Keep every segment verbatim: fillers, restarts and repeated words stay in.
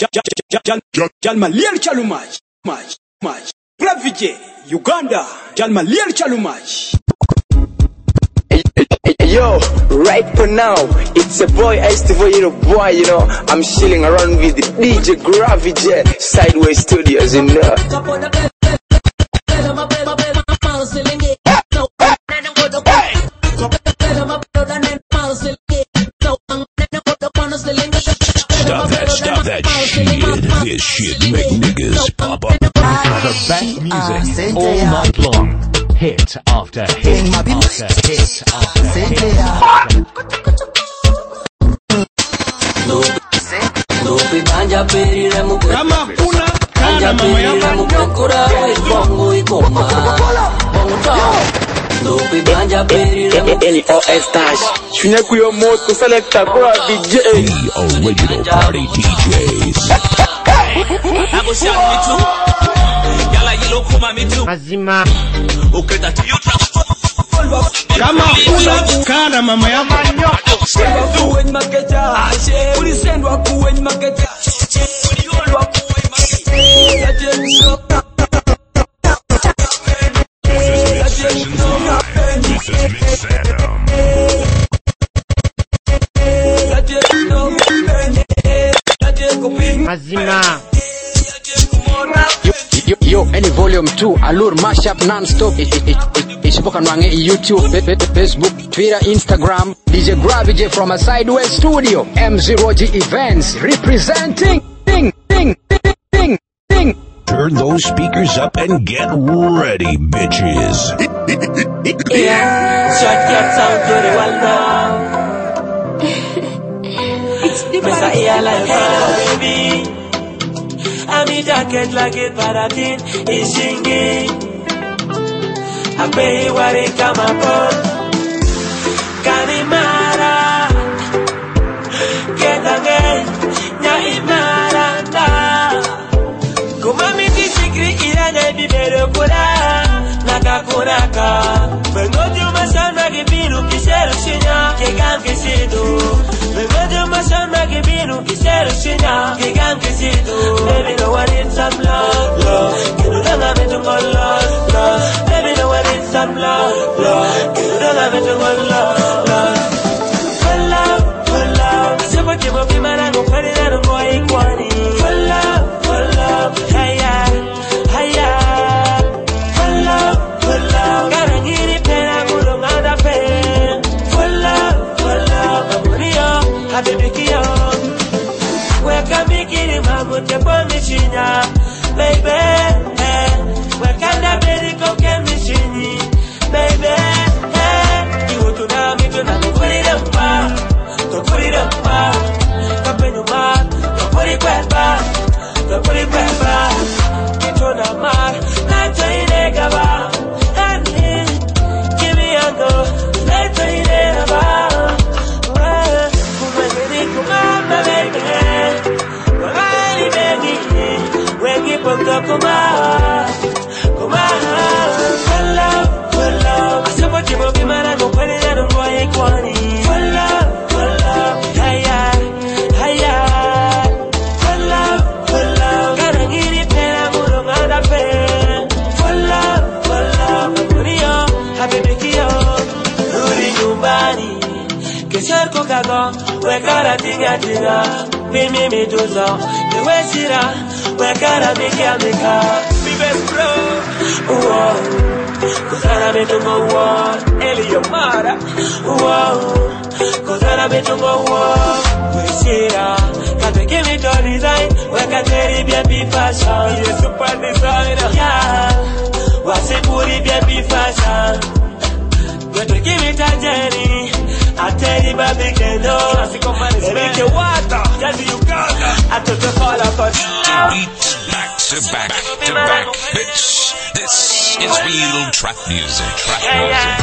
Jalmalier Chalumaj, Maj, Maj, Pravije, Uganda, Jalmalier Chalumaj. Yo, right for now, it's a boy, I used to be a boy, you know. I'm chilling around with the D J Gravity, Sideways Studios, you know. Stop that, stop that shit. This shit make niggas pop up. The best music all night long. Hit after hit after hit after hit. Kama kuna kana mama yangu kura bongo ikoma bongo ta Lupi banja peri L O S Dash Shunyakuyo Moto Selector Gravity J The original party D Js. I go shout me too. Yala yelo kuma me too. Azima Uketa to you transform. Kama kuna kana mama yangu kuwenye makeja ulisendwa kuwenye makeja uliolwa kuwenye makeja This is Miss Adam. Azima Yo, yo, any volume two, Allure mashup non-stop. It's spoken on YouTube, Facebook, Twitter, Instagram. D J Gravity from a Sideways Studio. M zero G Events representing. Ding, ding, ding, ding, ding. Turn those speakers up and get ready, bitches. Yeah, short cat sound very well now. It's the Messiah like baby. I'm in jacket like it paratin is singing. I pay what it come upon. Kanimara get again. Nya imara da. Kumami disagree ira na bibero kura. Nakakuraka. Bengojo masana gibiru kisero shinya. Kegam kisido. Bengojo masana gibiru kisero shinya. Kegam kisido. Baby, no one needs some love, love. You don't have it to go love, love. Baby, no one needs some love, love. You don't have it to go love, love. For love, for love. Super Kibo Kimarango, Ferdinand, boy, Kwani. For love, for love. Hiya, hiya. For love, for love. Garangiri pena, Murungada pen. For love, for love. Amurio, Habibikio. Where can we get him? I'm with the machine, baby. Where can that baby go get machine, baby? You want to know me to not put it up, to put it up, Captain of Mark, to put it back, to put it back. Get on the mark, not to it, and give me a go, let to it about. Come on, my baby. Kuma, kuma, for love, for love. I support you, but man, I don't put it on boy, Kwani. For love, for love, hiya, hiya. For love, for love. Gotta get it, pen, I'm gonna pen. For love, for love, Murio, happy Kio, Rudy Nubani. Kesar Kokago, we gotta dig at dinner. Mimi Medusa, the Westira. Where can I make it make up? Me best bro. Whoa. Cause I me to go war. Elio Mara. Whoa. Cause I me to go war. We see that. Can't they give me the design? Where can they be a big fashion? He's a super designer. Yeah. What's it would be a big fashion? Where they give me that journey? I tell you, baby, can do. They make you water. Just you Uganda. I took the fall apart. Beats back to back to back. This, this is real trap music. Trap music.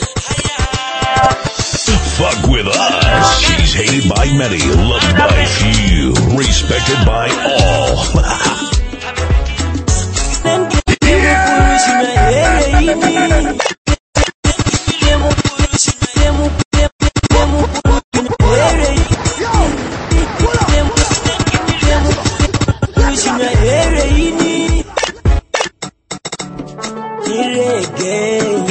Fuck with us. She's hated by many, loved by few, respected by all.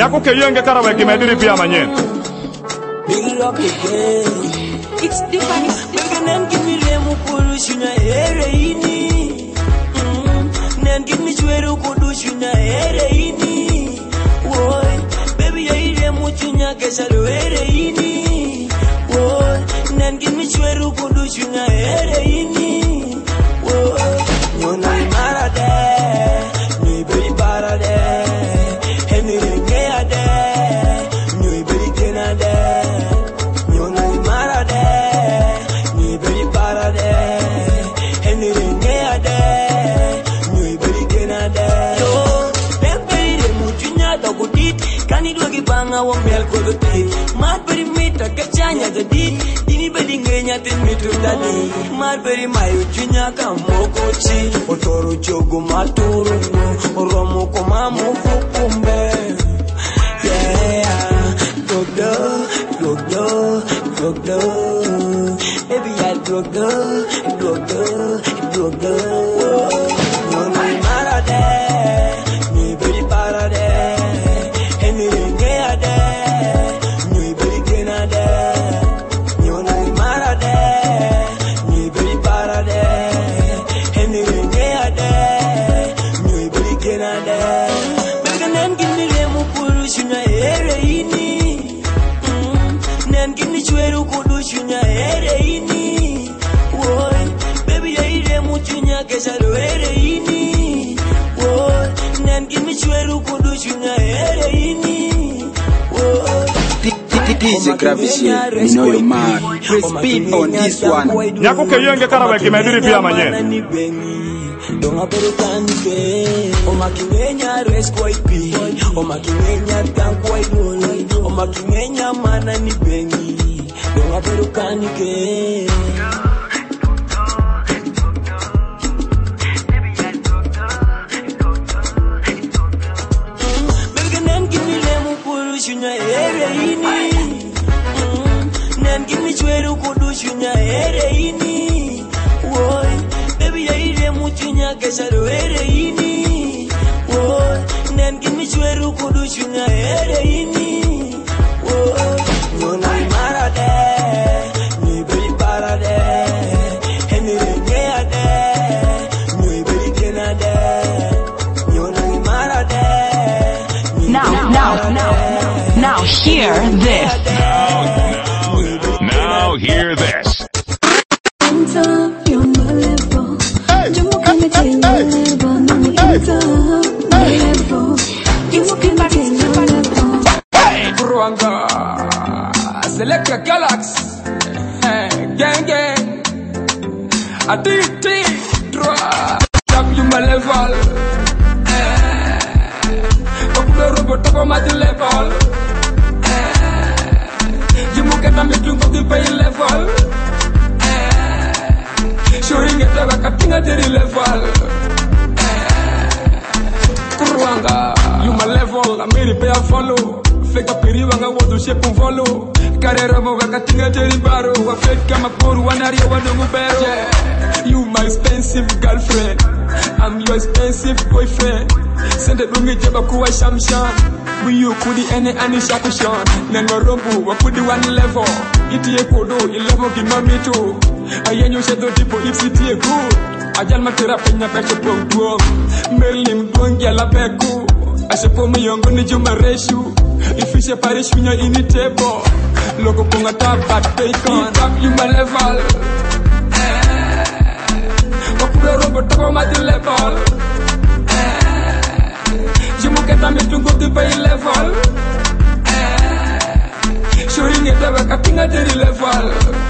Nyako ke yenge kara we kimediri pia manyen. Big rock again. It's different. Nen give me lemu kurushuna ereini. Nen give me chweru kurushuna ereini. Woy, baby ya lemu chunya kesalo ereini. Woy, nen give me chweru kurushuna ereini. Woy, nyona marade, ni baby parade, heni rengeade, ni baby tenade. Banga wa mel ko do te mat bari mita kachanya jadi dini badi ngenya tin mitu dadi mat bari mayu chunya kamoko chi otoro chogo maturu oromo ko mamu fukumbe yeah dodo dodo dodo baby I dodo dodo dodo no no marade ni bari parade Kesalo ereini, oh, nen kimi chweru kudu chunya ereini, oh. D J Gravity, you know you're mad. Press speed on this one. Nyako ke yenge kara we kimediri pia manyen. Donga perukanke, o makingenya reskwai pi, o makingenya tankwai dole, o makingenya mana ni bengi. Donga perukanke. Shunya ereini, nen give me chweru kudu shunya ereini. Woy, baby ya ire muchunya kesalo ereini. Woy, nen give me chweru kudu shunya ereini. Woy, nyona marade, ni beri parade, heni rengeade, ni beri tenade. Nyona marade. Now, now, now. Now hear this. Now, now, now hear this. Hey, Rwanda, select a galaxy, gang gang, a D T, drop you my level. Robot top of my level. You look at me to go to pay level. Showing it like a thing at the level. Kurwanga, you my level. I'm ready to follow. Fake a periwanga want to shape and follow. Carrera moga katinga teri baro. Wa fake kama poru wanaria wanungu bero. You my expensive girlfriend. I'm your expensive boyfriend. Send the bungi jeba kuwa shamshan. We you kudi ene ani shakushan. Neno rombu wa kudi one level. Iti e kodo il level ki mami to. Ayenyo shedo tipo ipsiti e good. Ajal matera penya pecho pong tuong. Merlim tuong ya la peku. Ashepo me yongo ni juma reshu. Ifishe parish minya ini tebo. Logo ponga tabat bacon. Tap you my level. Wakule rombo toko mati level. Get me to go to pay level. Showing it like a thing at the level.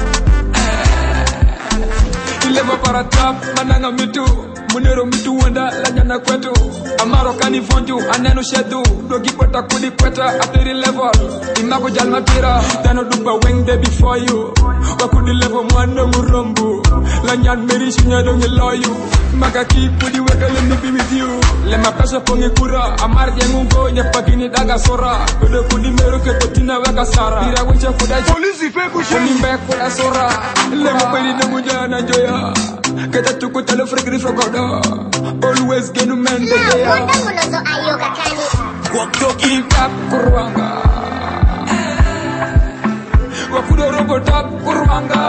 Level para top, mananga me too. Munero me too wanda, lanyana kwetu. Amaro kani fonju, aneno shedu. Dogi kweta kudi kweta at the level. Imago jalma pira, dano duba weng de before you. Wakudi level mwando murombu. Lanyan meri shunya donge loyu. Maka keep with you, let me be with you. Let my passion pongi kura. Amar yengungo, nyepagini daga sora. Kudo kudi mero ke potina waka sara. Ira wicha kuda polisi fe kushe. Kuni mbe kuda sora. Let me pay the muja na joya. Keta tuku talo frekri frokodo. Always genu mende ya. Wanda munozo ayoka kani. Walk talking tap kurwanga Wakudo rogo tap kurwanga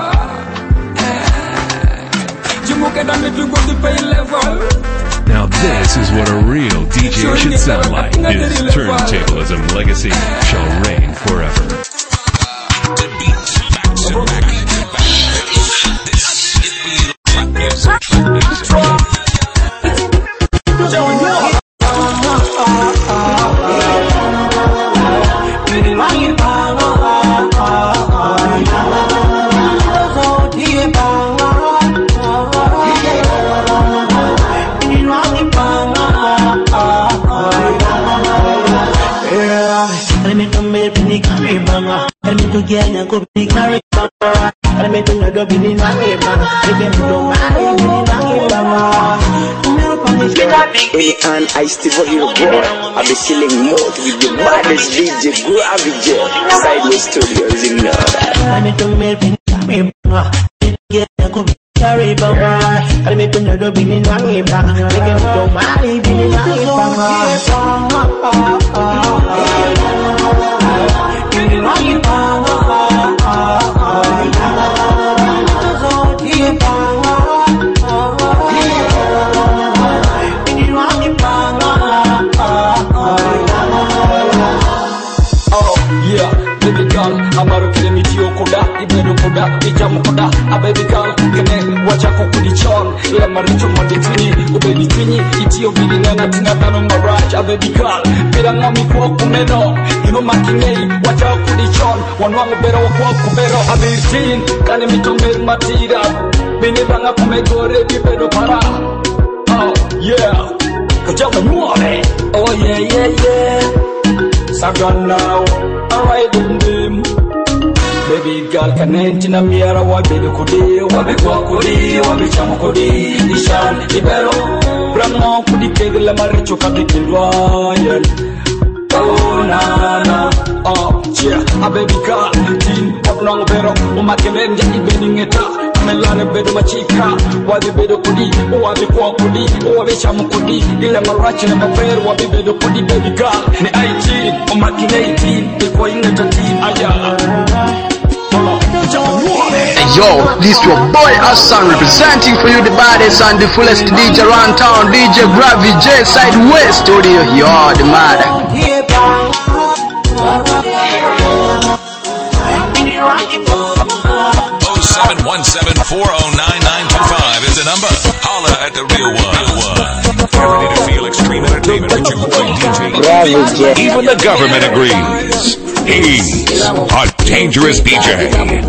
Jimuke da mitu go to pay level. Now this is what a real D J should sound like. His turntablism legacy shall reign forever. The beats back to back to back. This is real trap music. Genya ko bigari baba ame to nado bini na eba ebe ndo mari bini na eba Any and I still for you boy I be killing mode with the baddest D J Gravy J Sideways Studios in Nora ame to me bini na eba genya ko bigari baba ame to nado bini na eba ebe ndo mari bini na Ijamukoda, a baby girl, kene wachako kudichon ila maricho modetini ubaby twini iti obidi nena tina tano maraj a baby girl bila ngami kwa kumeno ino makinei wachako kudichon wanwangu bero wakwa kubero a virgin kane mitomer matira bini banga kumegore bibedo para oh yeah kujama nyuame oh yeah yeah yeah Sagan now alright with Baby girl kanenti na miara wabele kudi wabe kwa kudi wabe chamo kudi ishan ibero bramo kudi kegele maricho kabikindwa yen oh na na oh yeah a baby girl tin kapnong bero umakemenja ibeni ngeta melane bedo machika wabe bedo kudi wabe kwa kudi wabe chamo kudi ile marachi na mafero wabe bedo kudi baby girl ni eighteen umakine eighteen iko ingeta team aya Hey yo, this your boy Hassan representing for you the baddest and the fullest D J around town, D J Gravy J Sideways Studio. You're the mother. oh seven one seven, four oh nine, nine two five is the number. Holla at the real one. Get ready to feel extreme entertainment with your boy D J. Even the government agrees. He's a dangerous D J.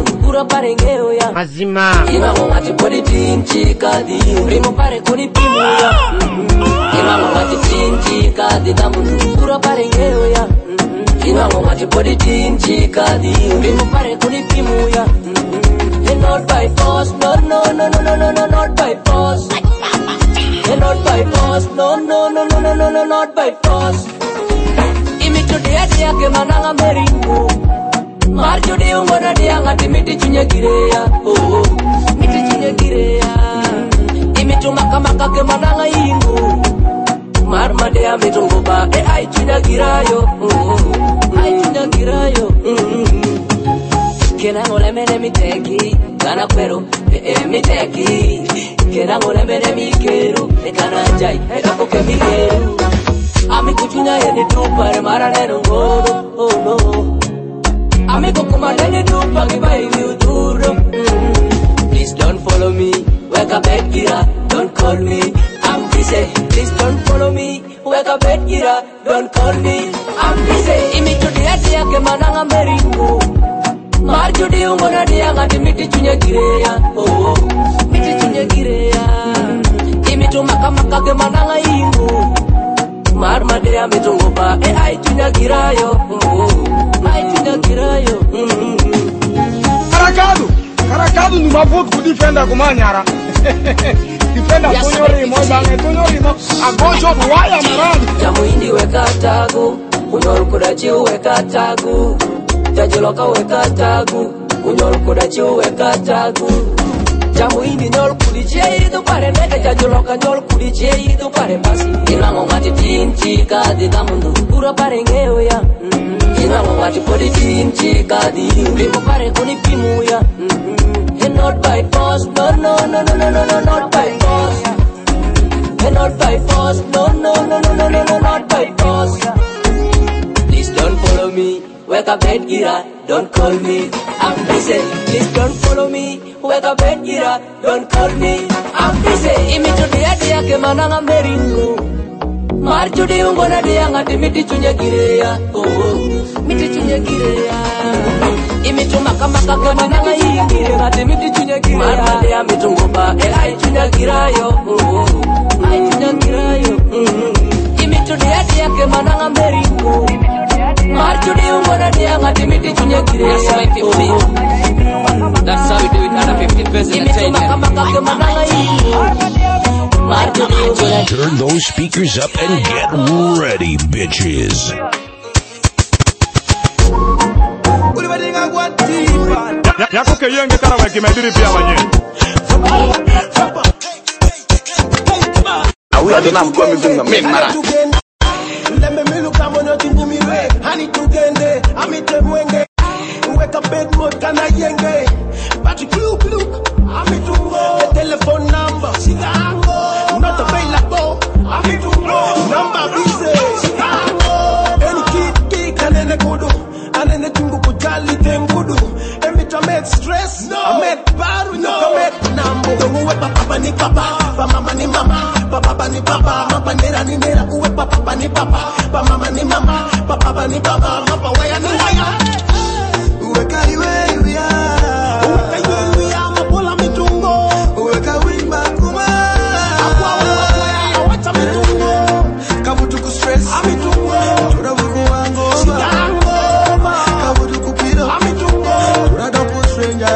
Mazima Imamo ngati podi tinchi kadi Primo pare kuni pimuya Imamo ngati tinchi kadi Tamu kura pare ngeo ya Imamo ngati podi tinchi kadi Primo pare kuni pimuya And not by force, no, no, no, no, no, no, no, not by force And not by force, no, no, no, no, no, no, no, not by force Imi today dia ke mananga meringu Marjo de ungona dia ngati miti chunya gireya oh oh miti chunya gireya imituma kama kake mananga ingu marma de amitungo ba e ai chunya girayo oh oh ai chunya girayo kena ngole mene miteki kana pero e e miteki kena ngole mene mikeru e kana jai e dako ke mikeru ami kuchunya yeni tupa mara neno ngodo oh no Amigo kumalene dupa kiba you duro Please don't follow me Wake up bed gira Don't call me I'm busy Please don't follow me Wake up bed gira Don't call me I'm busy Imi chudia dia ke mananga meringu Marjo di ungona dia ngati miti chunya gireya Oh miti chunya gireya Imi tumaka maka ke mananga ingu Marma dia mitungo ba E ai chunya girayo Oh ai chunya girayo Karakadu Karakadu ni mavutu kudifenda kumanyara Defenda kunyori mo bange kunyori mo Agonjo waya marandi Jamu indi weka tagu Unyoru kudachi weka tagu Jajiloka weka tagu Unyoru kudachi weka tagu Jamu indi nyol kudiche idu pare neke Jajiloka nyol kudiche idu pare basi Inango ngati tin chica di gamundo pura parengeo ya ina mawati podi tin chica di primo pare con i primo ya and not by force no no no no no no no not by force and not by force no no no no no no no not by force. Please don't follow me wake up bed gira don't call me I'm busy. Please don't follow me wake up bed gira don't call me I'm busy. Imito dia dia ke mananga meringo marjo de ungona dia ngati miti chunya gireya oh miti chunya gireya imito makamaka ke mananga yingire ngati miti chunya gireya marma dia mitungomba e ai chunya girayo oh ai chunya girayo imito dia dia ke mananga meringo marjo de ungona dia ngati miti chunya gireya oh that's how we do it under fifty percent entertainment makamaka ke mananga yingire. Turn those speakers up and get ready, bitches. Yako ke yenge kara weki mediri pia wanye. Awi adona mkwa mizunga memara. Lemme milu kamo noti ngumire. Hani tugende, amite mwenge. Wake up bed mode kana yenge. Bati kluk kluk, amitungo. The telephone number, sigango. Not available, amitungo. Number busy, sigango. Any kid kick and then a kudu. And then the tungu kujali tengudu. Emita met stress, no. I met baru, no. I met nambo. Uwe papa ni papa, pa mama ni mama. Pa papa ni papa, mama nera ni nera. Uwe papa ni papa, pa mama ni mama. Pa papa ni papa, mama waya ni waya. Uwe kaiwe uya. Uwe kaiwe uya, mapola mitungo. Uwe kawimba kuma. Akwa uwa waya, wacha mitungo. Kavutu kustress, amitungo. Tura vuku wango, shikango. Kavutu kupiro, amitungo. Tura dopu stranger.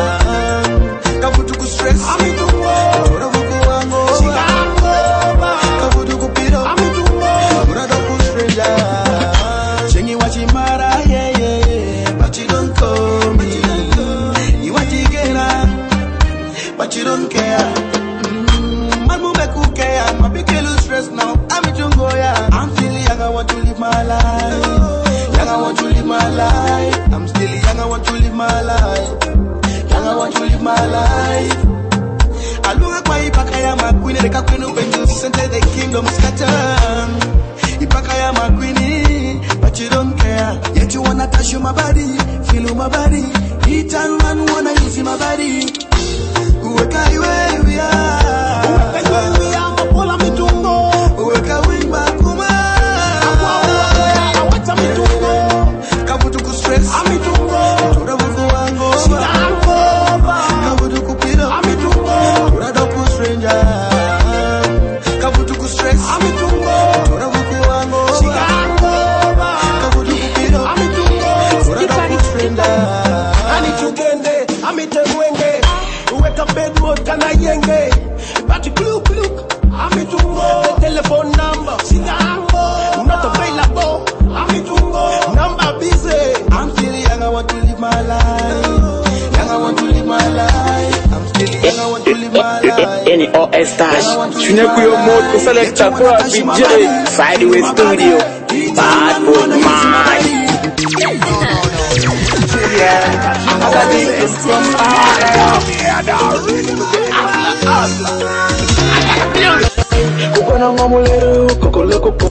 Kavutu kustress, amitungo. Tura vuku wango, shikango. Kavutu kupiro, amitungo. Tura dopu stranger. Chengi wachimara, yeah, yeah, yeah. But you don't call me. You want to get up, but you don't care. Man, move back, who care? My big lose stress now. I'm in Jungo, yeah. I'm still young, I want to live my life. Young, I want to live my life. I'm still young, I want to live my life. Young, I want to live my life. I look at my Ipakaya, my queen, and the Kakwenu, when you center the kingdom scatter. Ipakaya, my queenie, but you don't care. Yet you wanna touch my body, feel my body. Eat and run, wanna use my body. Uweka iwe we are. Uweka iwe we are, mapola mitungo. Uweka wimba kuma. Akwa uwa, awacha mitungo. Kavutu kustress, amitungo. Tura vuku wango, shikango. Kavutu kupiro, amitungo. Tura dopu stranger. Kavutu kustress, amitungo. Tura vuku wango, shikango. Kavutu kupiro, amitungo. Tura dopu stranger. Ani tugende, amite mwenge. Wake up bed mode kana yenge. Bati kluk kluk, amitungo. The telephone number, sigango. Not available, amitungo. Number busy. I'm still young, I want to live my life. Young, I want to live my life. I'm still young, I want to live my life. Any O S dash. Chunyekuyo mode to select a pro B J. Sideways Studio. Bad boy man. I got this from Kukona mamulero, kokole koko.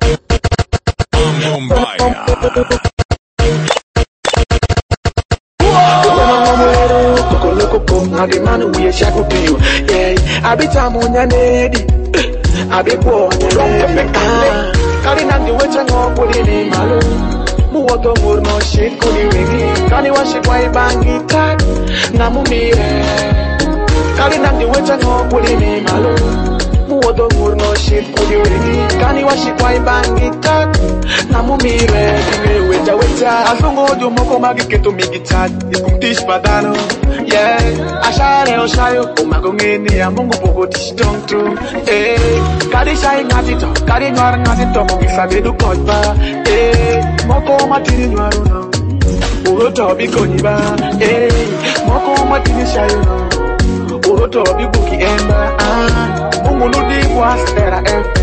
I be man who we shaku to you. Yeah, I be tamunya nedi. I be born wrong. Kari nandi wecha ngopuli ni malu. Muoto murno shit kuni wingi. Kani washi kwa ibangi tak. Namumire. Kari nandi wecha ngopuli ni malu. Muoto murno shit kuni wingi. Kani washi kwa ibangi tak. Namumire. Kime wecha wecha. Asungo jumoko magi keto migi chat. Ikumtish padano. Yeah, ashare oshayo umagongeni ya Mungu pokoti stongtu. Eh, kadi shai ngatito, kadi nwar ngatito mungisabedu kodba. Eh, moko matini nwaru no, uroto bikoniba. Eh, moko matini shayo no, uroto bibuki emba. Ah, umuludi kwa Stera F M,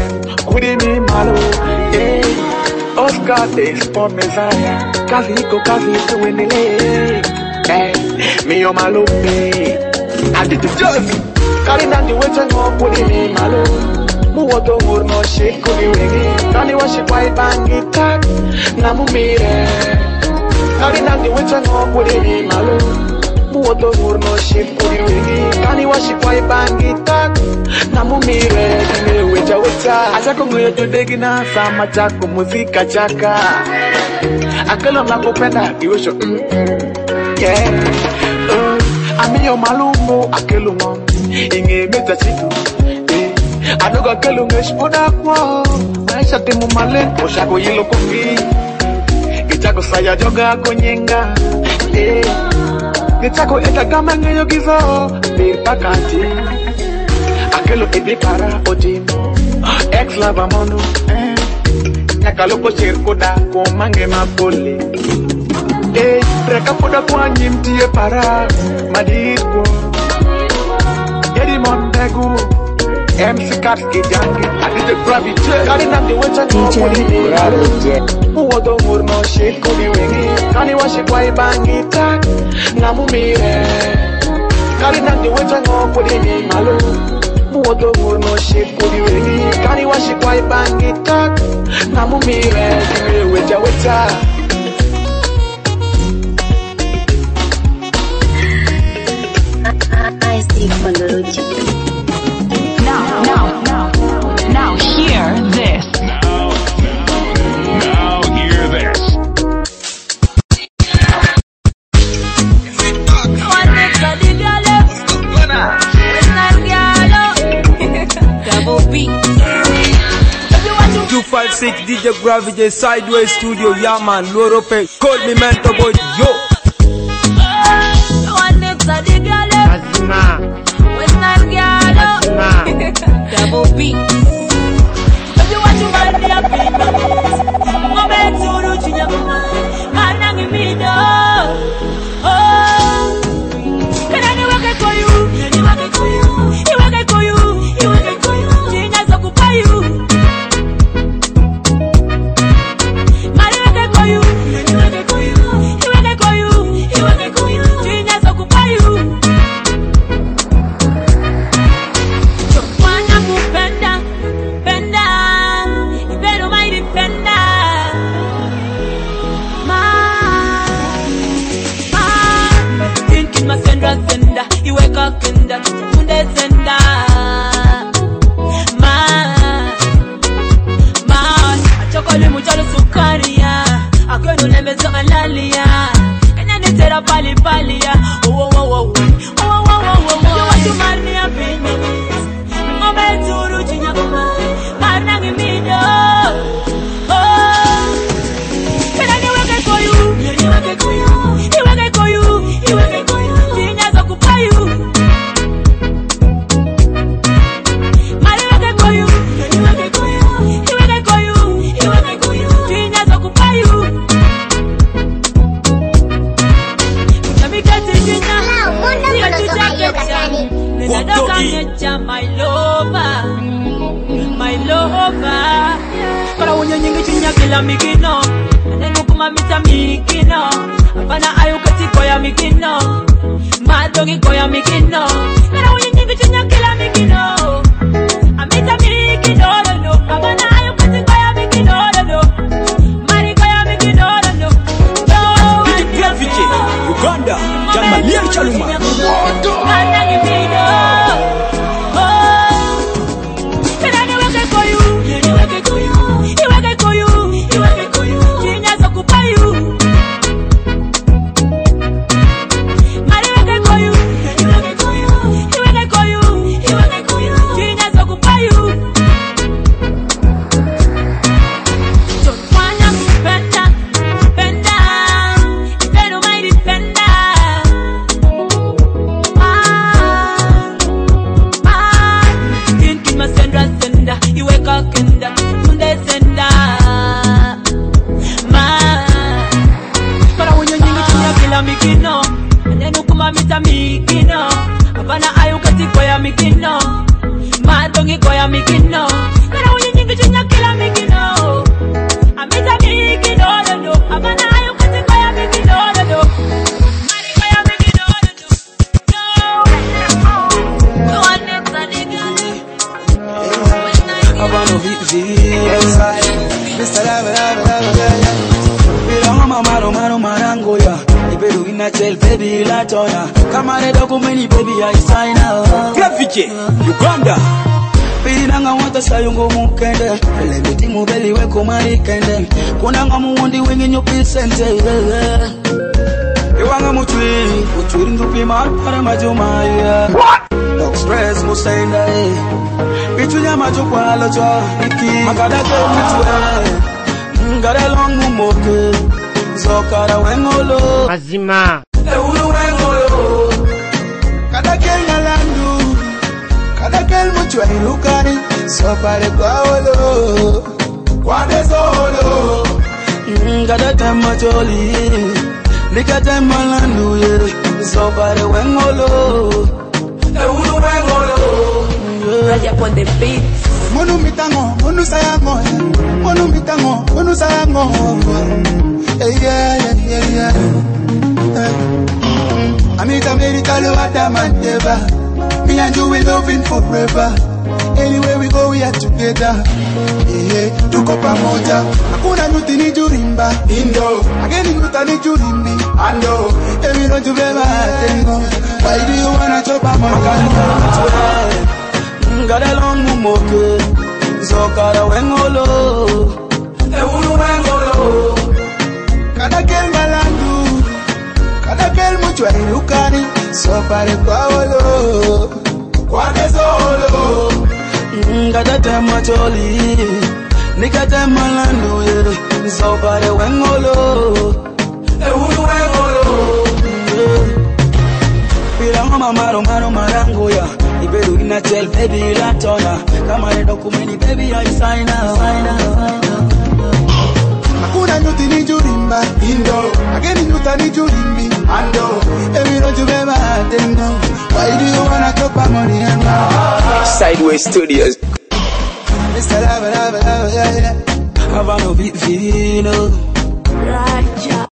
kuri mi malo. Eh, Oscar is for Messiah. Kaziko kaziko wenele. Eh, mi yo malo me. I did the just. Kari nandi wecha ngo kuri mi malo. Muoto murno shit kuri wengi. Kani washi kwai bangi tak. Namu mire. Kari nandi wecha ngo kuri mi malo. Muoto murno shit kuri wengi. Kani washi kwai bangi tak. Namu mire. Kine wecha wecha. Achako nguyo jodegi na sama chako muzika chaka. Akelo nakupenda iwesho mm mm. Yeah. Uh, Amiyo malumo akelo mo. Inge meta chitu. Adogo akelo ngeshpoda kwa. Maisha timu male. Oshako yilo kongi. Kichako saya joga konyenga. Eh. Kichako eta kama ngeyo gizo. Bir pakati. Akelo ibi para odimo. Ex lava mono. Eh. Nakaloko circo da komange mapole. Eh, reka poda kwa nyimtie para madisco. Yedi mondegu M C Katski jangi adite gravity. Kani nandi wecha no kodi gravity. Muodo murno shit kodi wengi. Kani washi kwa ibangi tak namu mire. Kani nandi wecha no kodi ni malo. Muodo murno shit kodi wengi. Kani washi kwa ibangi tak namu mire. Kime wecha wecha. I see Pandorochi. Now, now, now, now hear this. Now, now hear this. Double B. two five six D J Gravity Sideways Studio. Yeah man, Loro Pay. Call me mentor boy. Yo. Azima. Double B. But you want to buy me a paper. I'm going to do it. I'm not going to do oh. Can I never get for you? You will get for you. You will get for you. You will get for you. Genius occupy you. Money will get for you. You will get for you. You will get for you. You will get for you. Genius occupy you. Senda, iweka kenda, tunde senda. Ma, ma, achokole muchalo sukaria, akwenu nemezo malalia, kenya nitera pali pali ya, oh oh oh oh, oh oh oh oh oh, yo watu mani ya pini, ngome turu chinya kuma, marna ngimido, oh, kenya niweke koyu, niweke koyu, niweke koyu, niweke koyu. My lover, my lover. Para unyo nyingi chinya kila mikino, nenu kuma mita mikino. Apana ayu katiko ya mikino, madogi ko ya mikino. Para unyo nyingi chinya kila mikino, amita mikino no. Apana ayu katiko ya mikino no, mari ko ya mikino no. D J Gravity, Uganda, Jamalian Chaluma. Mana ngimido. Mikino, madongi ko ya mikino, pero unyi nyingi chinya Havana Vivi Mister Lava Lava Lava Lava Bila mama maro maro marango ya Ibedu inachel baby latona Kama ne dokumeni baby I sign up Grafike Uganda Piranga wata sayungo mukende Ele biti mubeli weko marikende Kunanga muwundi wingi nyupi sente Iwanga mutwi Utwiri ndupi marpare majumaya Dog stress musenda Bitu nyama chukwa alocha Iki Makadake mutwe Ngare long mumoke Zokara wengolo Azima Eulu wengolo Kadake nyalandu Kadake mutwe ilukari Sopare kwa olo Kwa desolo Kadake macholi Nikate malandu ye Sopare wengolo Eulu wengolo Raja on the beat Monu mitango, monu sayango Monu mitango, monu sayango Yeah, yeah, yeah, yeah Amita merita lo adamanteba Me and you we loving forever Anywhere we go we are together Yeah, tuko pamoja Hakuna nuti ni jurimba Indo Ageni nuta ni jurimbi Ando Ewi no jubeba tengo Why do you wanna chop a makanika Ngare long mumoke Zokara wengolo Eulu wengolo Kadakel malandu Kadakel muchwa ilukani Sopare kwa olo Kwa desolo Kadate macholi Nikate malandu ye Sopare wengolo Eulu wengolo Pira mama maro maro marango ya Ibedu inachel baby latona Kama ne dokumeni baby I sign up Hakuna nyuti ni jurimba Indo Ageni nyuta ni jurimbi Ando Ewi no jubeba atengo Why do you wanna talk about money and love Sideways Studios Mister Lava Lava Lava yeah, yeah. Havana Vivino Raja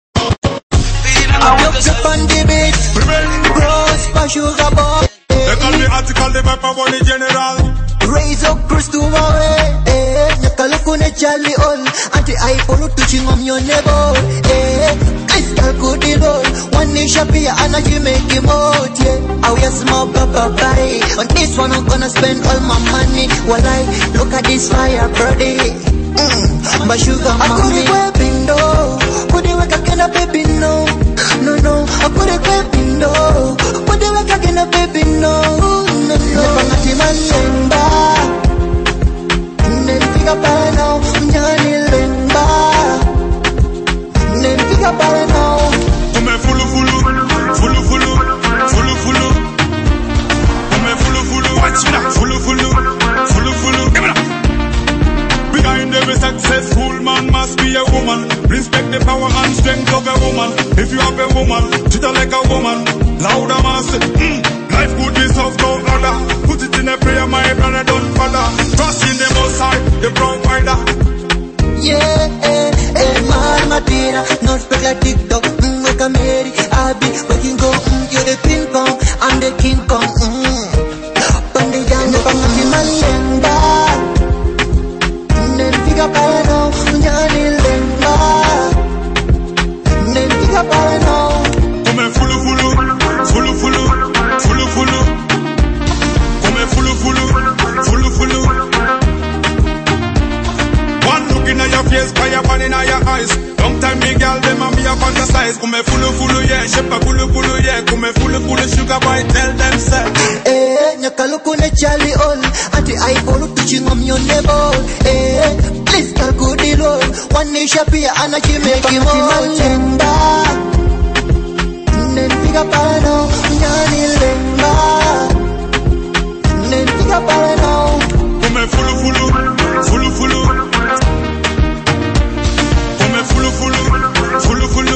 I walked up on the beat Bros for sugar boy They call me article the vibe of the general Raise up Chris to my way Nyakalukune Charlie all Anti-I follow touching on your neighbor Crystal good roll One nation be an energy make him out yeah. I wear small papa pie On this one I'm gonna spend all my money While I look at this fire birdie mm. My sugar mommy I could have weapon though Could you work again a baby no No no I could have weapon though Could you work again a baby no No no Nepangati malemba Nenfiga pala now Mnyani lemba Nenfiga pala now Ume fulu fulu Fulu fulu Fulu fulu Ume fulu fulu Watch me now Fulu fulu Fulu fulu Give me that Behind every successful man must be a woman. Respect the power and strength of a woman. If you have a woman, treat her like a woman. Louder master, mm, life good is of no other. Put it in a prayer, my brother, don't bother. Trust in the most high, the provider. Yeah, eh, eh, man, Matina, not speak like TikTok, mm, like a Mary, I be working go, mm, you're the King Kong, I'm the King Kong, mm. Pandi jang, pangati malemba. Nenfiga pala no, mnyani lemba. Nenfiga pala no. Ume fulu fulu, fulu fulu, fulu fulu. Ume fulu fulu, fulu fulu. One look in your face, fire burn in your eyes. Long time me girl, them and me a fantasize. Ume fulu fulu yeah, shepa fulu fulu yeah. Ume fulu fulu sugar boy, tell them say. Eh, nyakalukune Charlie all. Anti-I follow touching on your neighbor. Eh. Crystal good roll One nation be a energy make him out Lemba Nenfiga pala no Mnyani lemba Nenfiga pala no Ume fulu fulu Fulu fulu Ume fulu fulu Fulu fulu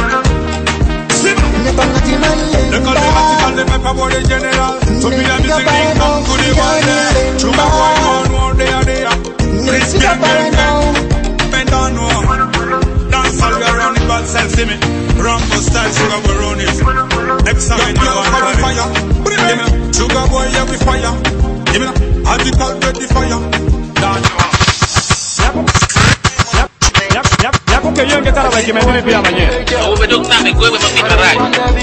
Nepangati man lemba They call me article the vibe about the general So me a music link come to the one there True my boy on one day a day Respect them, bend on one. Dance all around it, bad self see me. Rumble style, sugar boy run it. Examine you on fire. Give me sugar boy, yeah, we fire. Give me that article, get the fire. we kimedili pia manye. Uwe dok na kwe we mapika rai.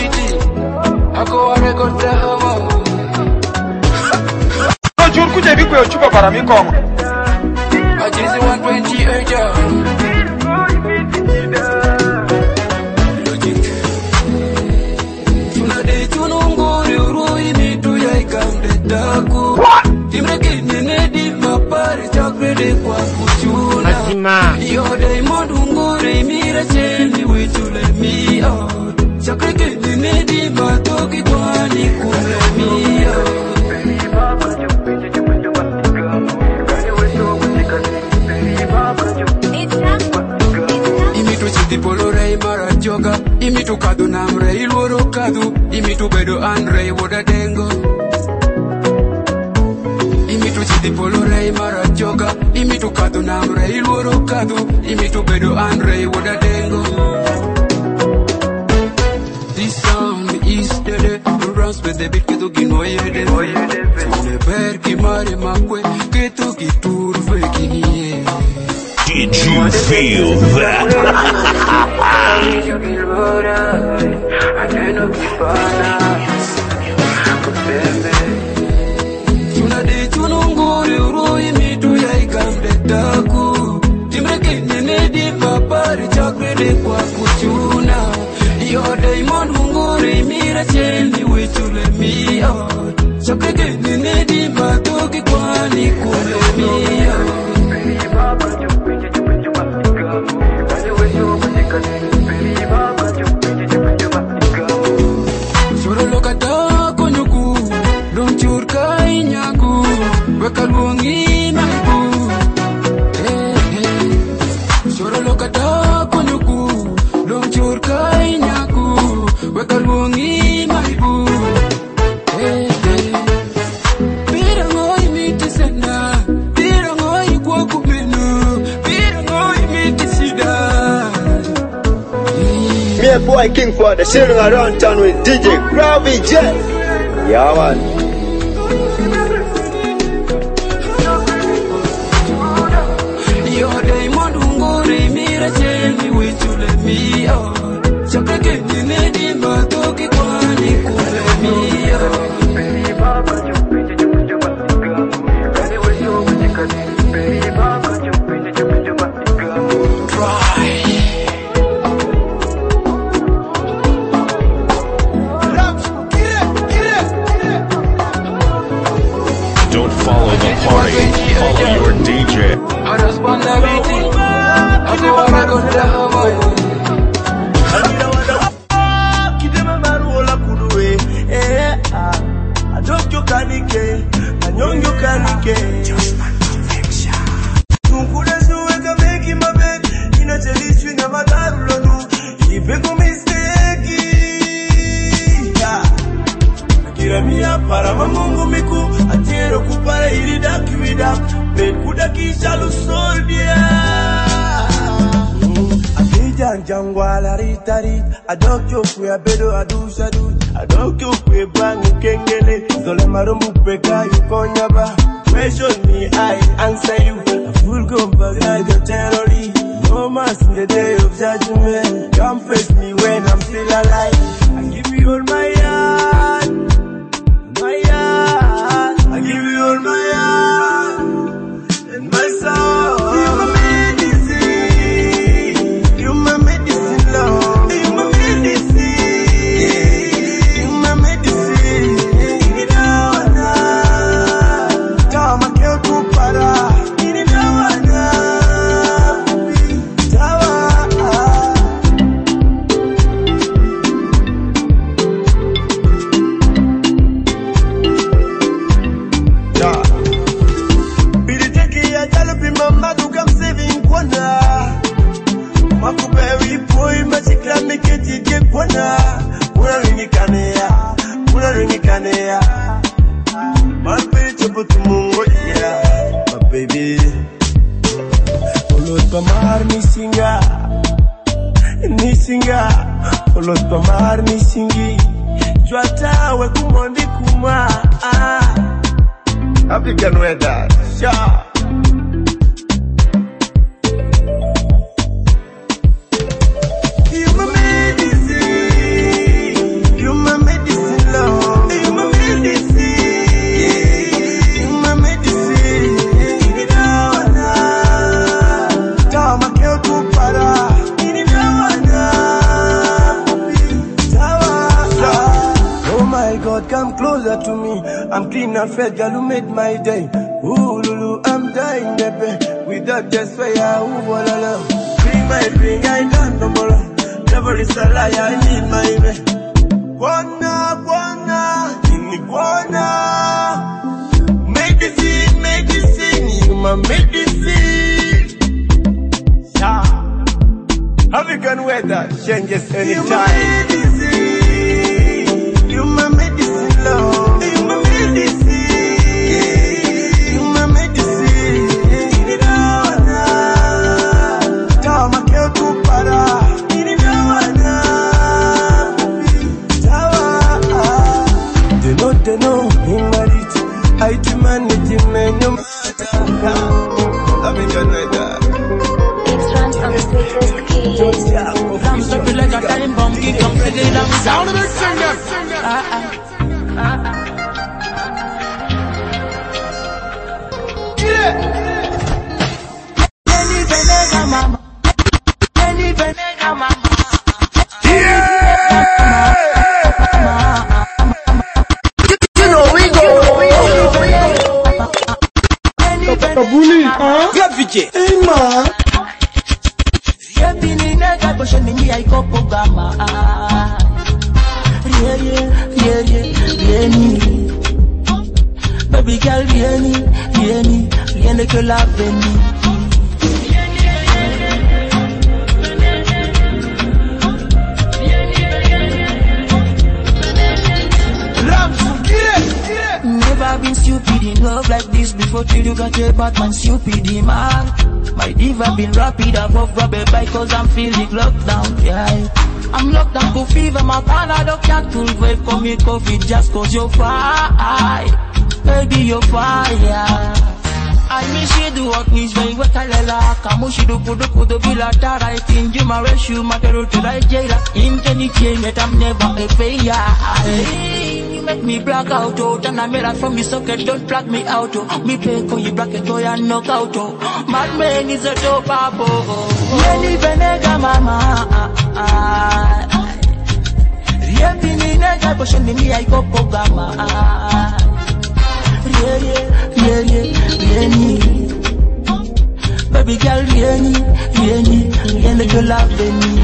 Jur kuja bikwe ochupa para mikongo. Ajizi one twenty eja. Tunade tunungori urui mitu ya ikamde taku. Timre kinene di mapari chakrede kwa kuchuna. Azima. Yode modungori mire cheni wechule mi out. Chakre kinene di matoki kwa ni kule mi out. Joga, imitu kadu namre ilworo kadu, imitu bedo andre woda dengo. Imitu chidi polo rei mara joga, imitu kadu namre ilworo kadu, imitu bedo andre woda dengo. This sound is the runs with the beat ketu gino yede. Tune ber ki mare makwe ketu kitur vekiniye. Did you feel that? Tunade tununguri urui mitu ya ikamde taku. Timre kinene di mapari chakrede kwa kuchuna. Yode imondunguri mire cheni wechule mi out. Chakre kinene di matoki kwa ni kule mi out. Soro lokata konyuku, dong churka inyaku, weka luongi naibu. Hey, hey. Soro lokata konyuku, dong churka inyaku, weka luongi naibu. Hey, hey. Pira ngoi miti sena, pira ngoi kwa kumenu, pira ngoi miti sida. Me a boy King for the shooting around town with D J Gravy J. Yeah, man. Yo day modungori mira cheni wechule mi out. Chakre kinene di matoki kwa ni kule mi out. Don't follow the party, follow your D J. I just wanna beat it. I go wanna go down. Kidema maruola kuduwe, eh ah. Adokyo kanike, anyongyo kanike. Tukule suweka meki mabe, inachelishwi na madarulonu. Ibeko misteki. Kiramia para mamungu miku, atiro kupara irida kiwida. Bekuda kisha lusoldia. Jangwala ritari, adokyo kwe bedo adusha du, adokyo kwe bangi kengele, zole marumu peka yukonya ba. Question me, I answer you. A full gun bagay your terrorist. No mass in the day of judgment. Come face me when I'm still alive. I give you all my heart, my heart. I give you all my heart and my soul. Ulos tomar ni singi Jwata we kumondi kuma African weather Sure Original Fed girl who made my day. Ooh, Lulu, I'm dying, baby. Without just fire, ooh, la la. Bring my ring, I don't know more. Never is a lie, I need my way. Wanna, wanna, wanna. Medicine, medicine, you my medicine. Yeah. African weather changes anytime. You my medicine, you my medicine, love. You my medicine, you my medicine. You know, Tama keo tu para. You know, they know, they know, he married. I demand it, man, no matter. Love it, John Weather. I'm stuck like a time bomb, keep on feeling I'm Sound of the singer. Yeah. Any venega mama, any venega mama. Yeah. You know we go. Kabuli, huh? Gravity. Hey man. Baby girl, vieni, vieni, vieni che la veni. Never been stupid in love like this before till you got a bad man stupid in man. My diva been rapid above rubber bike cause I'm feeling locked down, yeah. I'm locked down to fever, my Canada can't cool wave, call me COVID just cause you're fine. Baby, you're fire. I miss you do what means when you kalela. Kamushi do kudo kudo bila tara. Think you my rescue, my terror to like jaila. In any chain that I'm never a failure. You make me black out, oh. Turn a mirror from me socket, don't plug me out, oh. Me play call you bracket, oh, and knock out, oh. Madman is a dope, oh. Yeni venega mama. Riempi ni nega, pushing me, I go pogama. Vieni, vieni, vieni. Baby girl, vieni, vieni, vieni che la veni.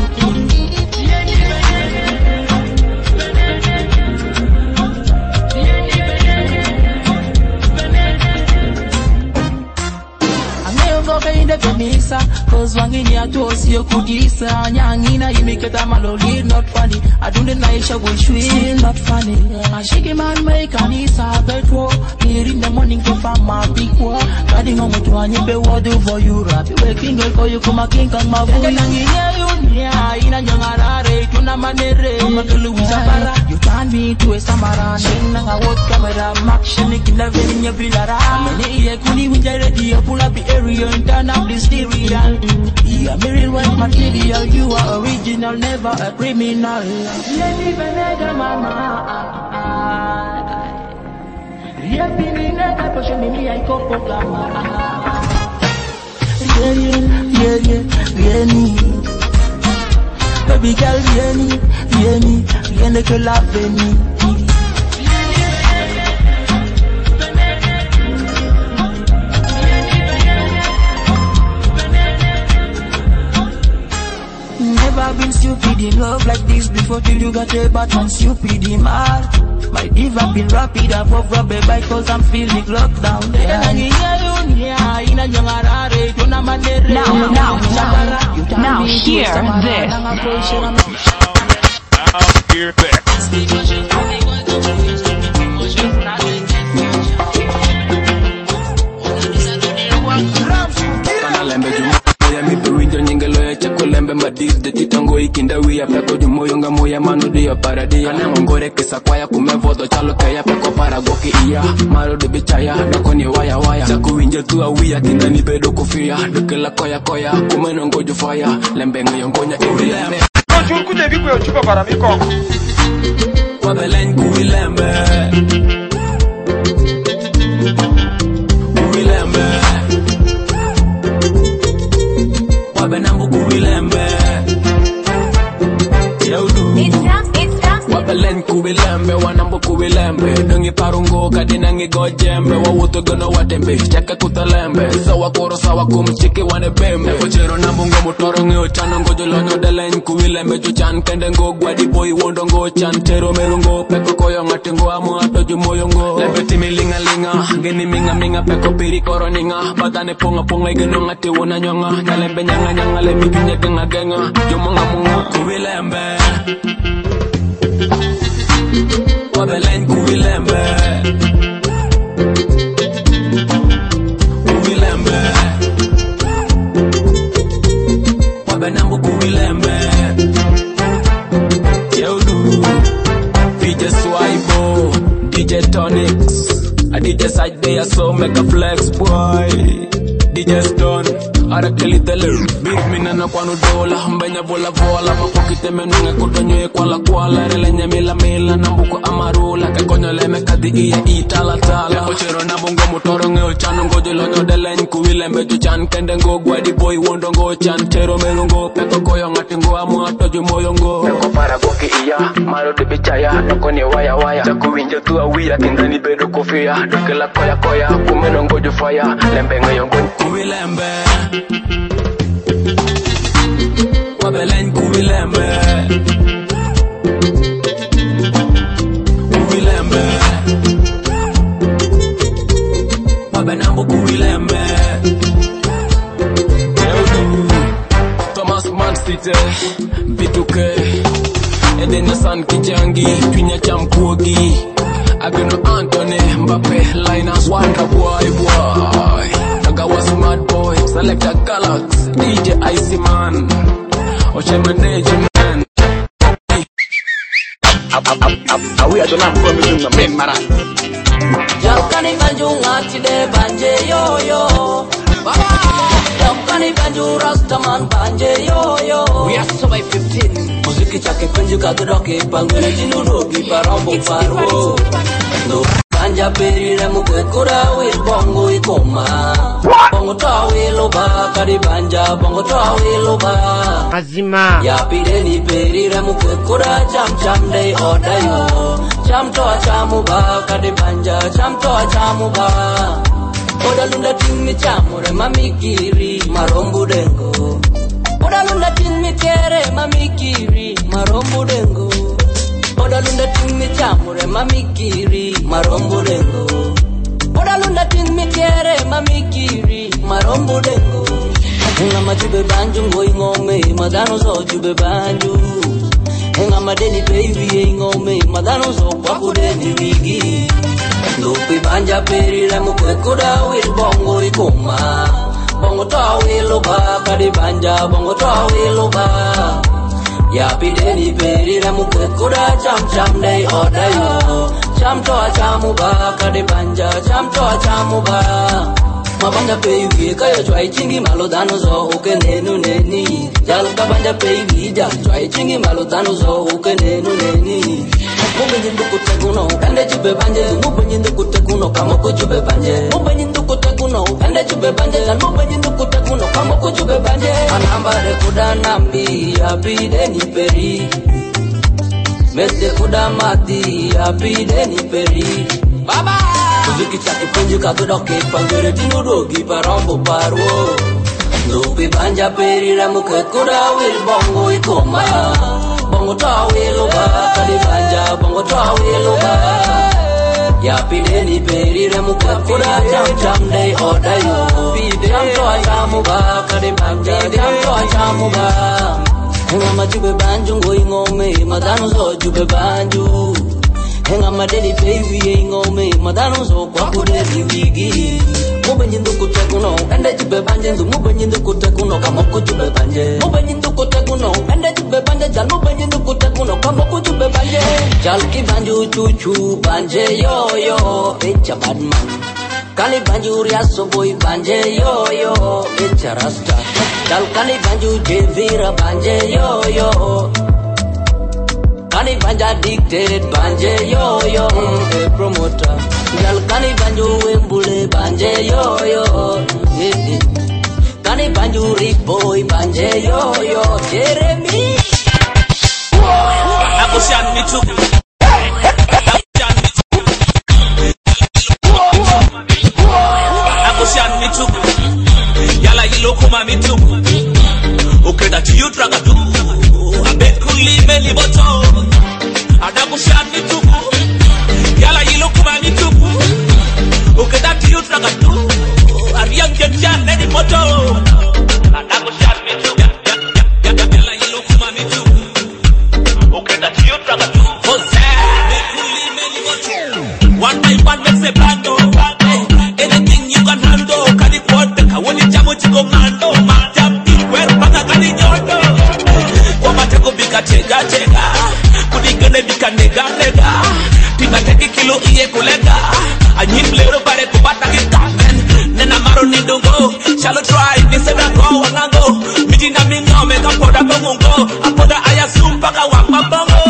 In the Venisa, cause wangini atosi okudisa nyangina imiketa maloli not funny. I don't deny she wish we not funny. I shake man make kanisa petro. Here in the morning to find my big war. Guarding on to any be what do for you rap. Waking girl for you come a king and my voice. Nanginia unia ina nyangarare tuna manere. Makulu wisabara. You turn me to a samara. Shina nga what camera max shini kila veni ya bilara. Mene iye kuni winja ready pull up the area and turn up the stereo. Yeah, me real white material. You are original, never a criminal. Yeni venega mama. Yepi ni nega poshe mimi ay kopo gama. Yeni, yeni, yeni. Baby girl, yeni, yeni, yeni ke la veni. Never been stupid in love like this before till you got a bad man stupid in mad. My diva been rapid above rubber bike cause I'm feeling locked down there. Now, now, now, now hear this. Now hear this. Lembe madis de titango ikinda wia peko di moyo nga moya manu di ya paradia kana ngore kisa kwaya kumevodo chalo kaya peko para goki iya maro de bichaya doko ni waya waya saku winja tu awia tinda ni bedo kufia dokela koya koya kumeno ngojo fire lembe ngayo ngonya lembe Oju ku de bi ko oju para mi ko Wabelen ku lembe Ku lembe Wabenambu kubilembe Yaudu Wabelen kubilembe Wanambu kubilembe kuwilembe Dungi parungo kadina ngi gojembe Wawuto gono watembe Chaka kutalembe Sawa koro sawa kumchiki wane bembe Kochero na mungo mutoro nge ochano Ngojo lonyo deleny kuwilembe Chuchan kende ngo gwadi boy wondo ngo chan Tero merungo peko koyo ngati ngo amu ato jumoyo ngo Lembe timi linga linga Gini minga minga peko piri koro ninga Batane ponga ponga igeno ngati wona nyonga Nyalembe nyanga nyanga lembi kinye genga genga Jumunga munga kuwilembe Wabelen kuwilembe Kuwilembe Wabenambu kuwilembe Yeudu D J Swibo D J Tonics A D J side there so make a flex boy D J Stone Ara keli tele Beat minana kwa nudola Mbenya bola vola Mapokite menunge kutonye kwa la kuala Relenye mila mila Nambuko amarula Kakonyo leme kadi iya itala tala Eko chero na bungo mutoro nge ochano Ngojo lonyo deleny kuwilembe Chuchan kende ngo gwadi boy wondo ngo chan Tero melungo peko koyo ngati ngo amu ato jumoyo ngo Peko para goki iya Malo de bichaya Noko ni waya waya Chaku winja tuwa wia Kindani bedo kofia Dokela koya koya Kumeno ngojo faya Lembe ngayon kuwilembe Wabelen kuwilembe Kuwilembe Wabenambu kuwilembe Yeudu Thomas Man City B two K Edena San Kijangi Twinya Chamkuogi Ageno Anthony Mbappe Linus Wonder Boy Boy Nagawa Smart Boy Selector Galax D J Icy Man Oche Management Awi adona mko mizungu na men mara Jalkani banju ngati de banje yo yo Baba Jalkani banju Rastaman banje yo yo We are so by fifteen Muziki chake penju kaduroke Pangwene jinu rogi parombo paro No Banja perire mukwe kura wil bongo ikoma Bongo toa wilo ba Kari banja bongo toa wilo ba Azima Ya pideni perire mukwe kura Cham cham day odayo Cham toa chamu ba Kari banja cham toa chamu ba Oda lunda tingi chamure mamikiri Marombu dengo Oda lunda tingi kere mamikiri Marombu dengo Oda lunda tingi chamure mamikiri Marombu dengo Oda lunda tingi kere mamikiri Marombu dengo Henga majube banju ngoi ngome Madano so jube banju Henga madeni baby ngome Madano so kwaku deni wigi Lupi banja perire mukwe kuda wil bongo ikoma Bongo toa wilo ba Kadi banja bongo toa wilo ba Ya pideni perire mukwe kuda Cham cham day odayo Cham toa chamu ba Kadi banja cham toa chamu ba Mabanja baby kayo chwai chingi malo dano zo uke nenu neni Jalka banja baby jal chwai chingi malo dano zo uke nenu neni Mubenyi kute kuno Ende jube banje Mubenyi kute kuno Kamoko jube banje Mubenyi kute kuno Ende jube banje Mubenyi kute kuno Kamoko jube banje Anambare kuda nambi Apideni peri Mese kuda mati Apideni peri Baba Muziki chaki penju kadudoke Pangere tinurogi parombo parwo Lupi banja peri Ramuke kuda wil bongo ikoma Bongo toa wilo ba Kadi banja bongo toa wilo ba Ya pideni peri Ramuke kuda Cham cham day odayo Cham toa chamu ba Kadi banja cham toa chamu ba Henga majube banju ngoi ngome Madano so jube banju Henga madeni baby ngome Madano so kwaku deni wigi Mubenyi kute kuno Ende jube banje ndu mubenyi kute kuno Kamoko jube banje Mubenyi kute kuno Ende jube banje Jal mubenyi kute kuno Kamoko jube banje Jal ki banju chuchu banje yo yo Echa badman Kani banju riaso boy banje yo yo Echa rasta Jal kani banju jevira banje yo yo Kani banja dictated banje yo yo mm, promoter Jal kani banju wembule banje yo yo yeah, yeah. Kani banju Rick boy banje yo yo Jeremy Ako siyan me too mituku. Yala yilo kuma mituku. Okay, that you drag a do. I bet kuli meli boto. Adamu shan mituku. Yala yilo kuma mituku. Okay, that you drag a do. Ariang ken jan any moto. Adamu shan mituku. Yala yilo kuma mituku. Okay, that you drag a do. One by one makes a bando. Anything you can handle. Can it work? When you jam with you go mando. Jam deep where pata can in your door. Wamateko bika chega chega. Kudigane bika nega nega. Tima teki kilo iye kulega. Anyim lero pare kubata kikamen. Nena maro nidungo. Shallow try. Nise na go wangango. Miji na mingo meka poda bongo. Apoda aya sumpaka wakmabongo.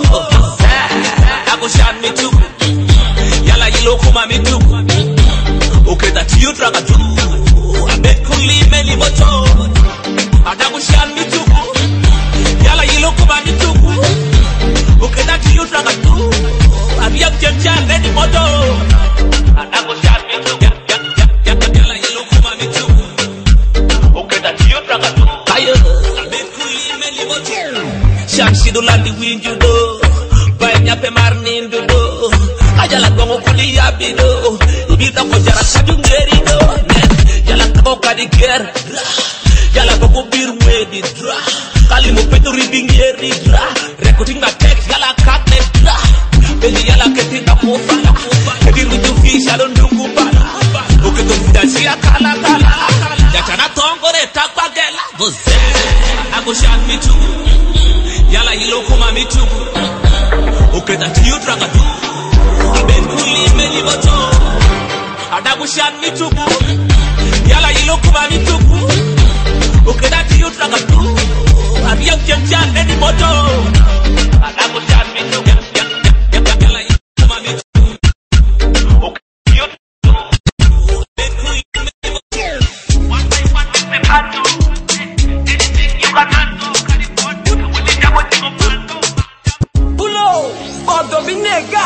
Ako shan me too. Yala yilo kuma mituku. Okay, that you drag a do. I bet kuli meli moto. Adamu shan mituku. Yala yilo kuma mituku. Okay, that you drag a do. Ariang jen jan any moto. Adamu shan mituku. Yala yilo kuma mituku. Okay, that you drag a do. Ayo, I bet kuli meli moto. Shan shido landi winju do. Bae nyape marnin do do. Ayala gongo kuli yabido. Ibita ko jara sajungeri do. Yala ko kadi ger. Yala ko bir wedi dra. Kali mo peto ribingeri dra. Recording my text yala katne dra. Beli yala keti na kofala. Kedi ruju fisha don dungu bala. Oke to fidansi akala kala. Yachana tongo re takwa gela. Boze. Ako shan me too. Yala yilo kuma me too. Okay, that you drag a do. Aben kuli meli boto. Adamu shan mituku. Yala yilo kuma mituku. Okay, that you drag a do. Ariang jen jan any moto. Adamu shan mituku. Yala yilo kuma mituku. Okay, you do. Aben kuli meli boto. One by one is the bando. Anything you can handle. Can it work? When you jam with you bando. Pulo, bodo binega.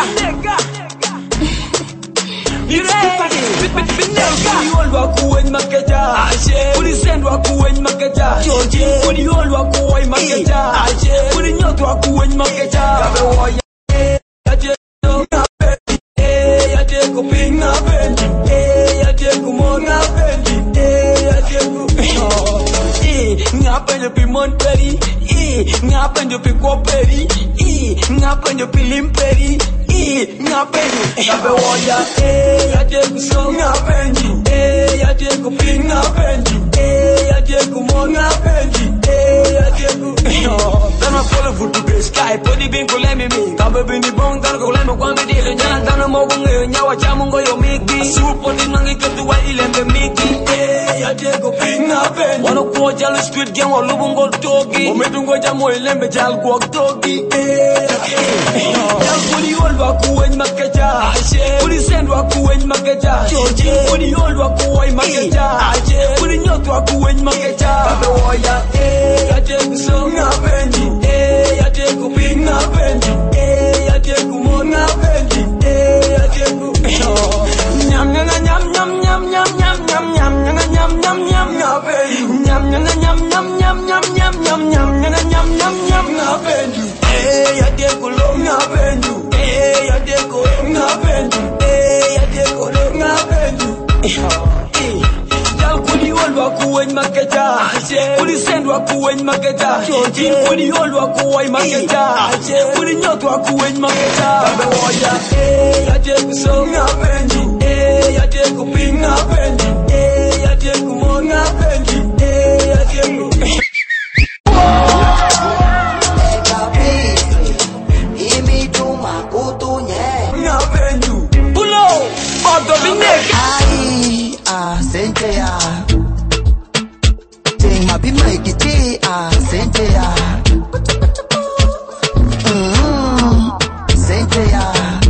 Ready, binega. Uli wakuwen makeja. Uli send wakuwen makeja. Uli ol wakuwen makeja. Uli nyot wakuwen makeja. Kabe woya. Yaje no ngabe. Yaje kupinga bendi. Yaje kumona bendi. Yaje kupinga. Ngabe yo pimon peri. Ngabe yo pikoperi. Ngabe yo pilimperi. Ngapenyu, ngape woya, eh, yaje kuso ngapenyu, eh, yaje kupin ngapenyu, eh, yaje kumo ngapenyu, eh, yaje ku. Dana follow foot to the sky, podi bin kulemi mi, kabe bin di bong kar kulemi kwambe di le jana dana mo bunge nyawa chamungo yo miki, supo di nangi ketu wa ilembe miki, eh, yaje kupin ngapenyu. Wano ko jalo street gang wa lubungo togi, omedungo jamo ilembe jal kwa togi, eh, yaje kuli olwa kuwen makeja, kuli sendwa kuwen makeja, kuli olwa kuwen makeja, kuli nyotwa kuwen makeja. Kabe woya, eh, yaje kuso ngapenyi, eh, yaje kupin ngapenyi, eh, yaje kumo ngapenyi, eh, yaje ku. Nyam nyam nyam nyam nyam nyam nyam nyam nyam nyam nyam nyam ngapenyi, nyam nyam nyam nyam nyam nyam nyam nyam nyam nyam nyam nyam nyam ngapenyi, eh, yaje kulo ngapenyi. Eh, yaje ko ngapenyu, eh, yaje ko ngapenyu. Jal kuli olwa kuwen makeja, kuli sendwa kuwen makeja, kuli olwa kuwen makeja, kuli nyotwa kuwen makeja. Kabe woya, eh, yaje kuso ngapenyu, eh, yaje kupin ngapenyu, eh, yaje kumo ngapenyu, eh, yaje ku. Ai, ah, sentea. Ting mabi maiki ti, ah, sentea. Mm, sentea.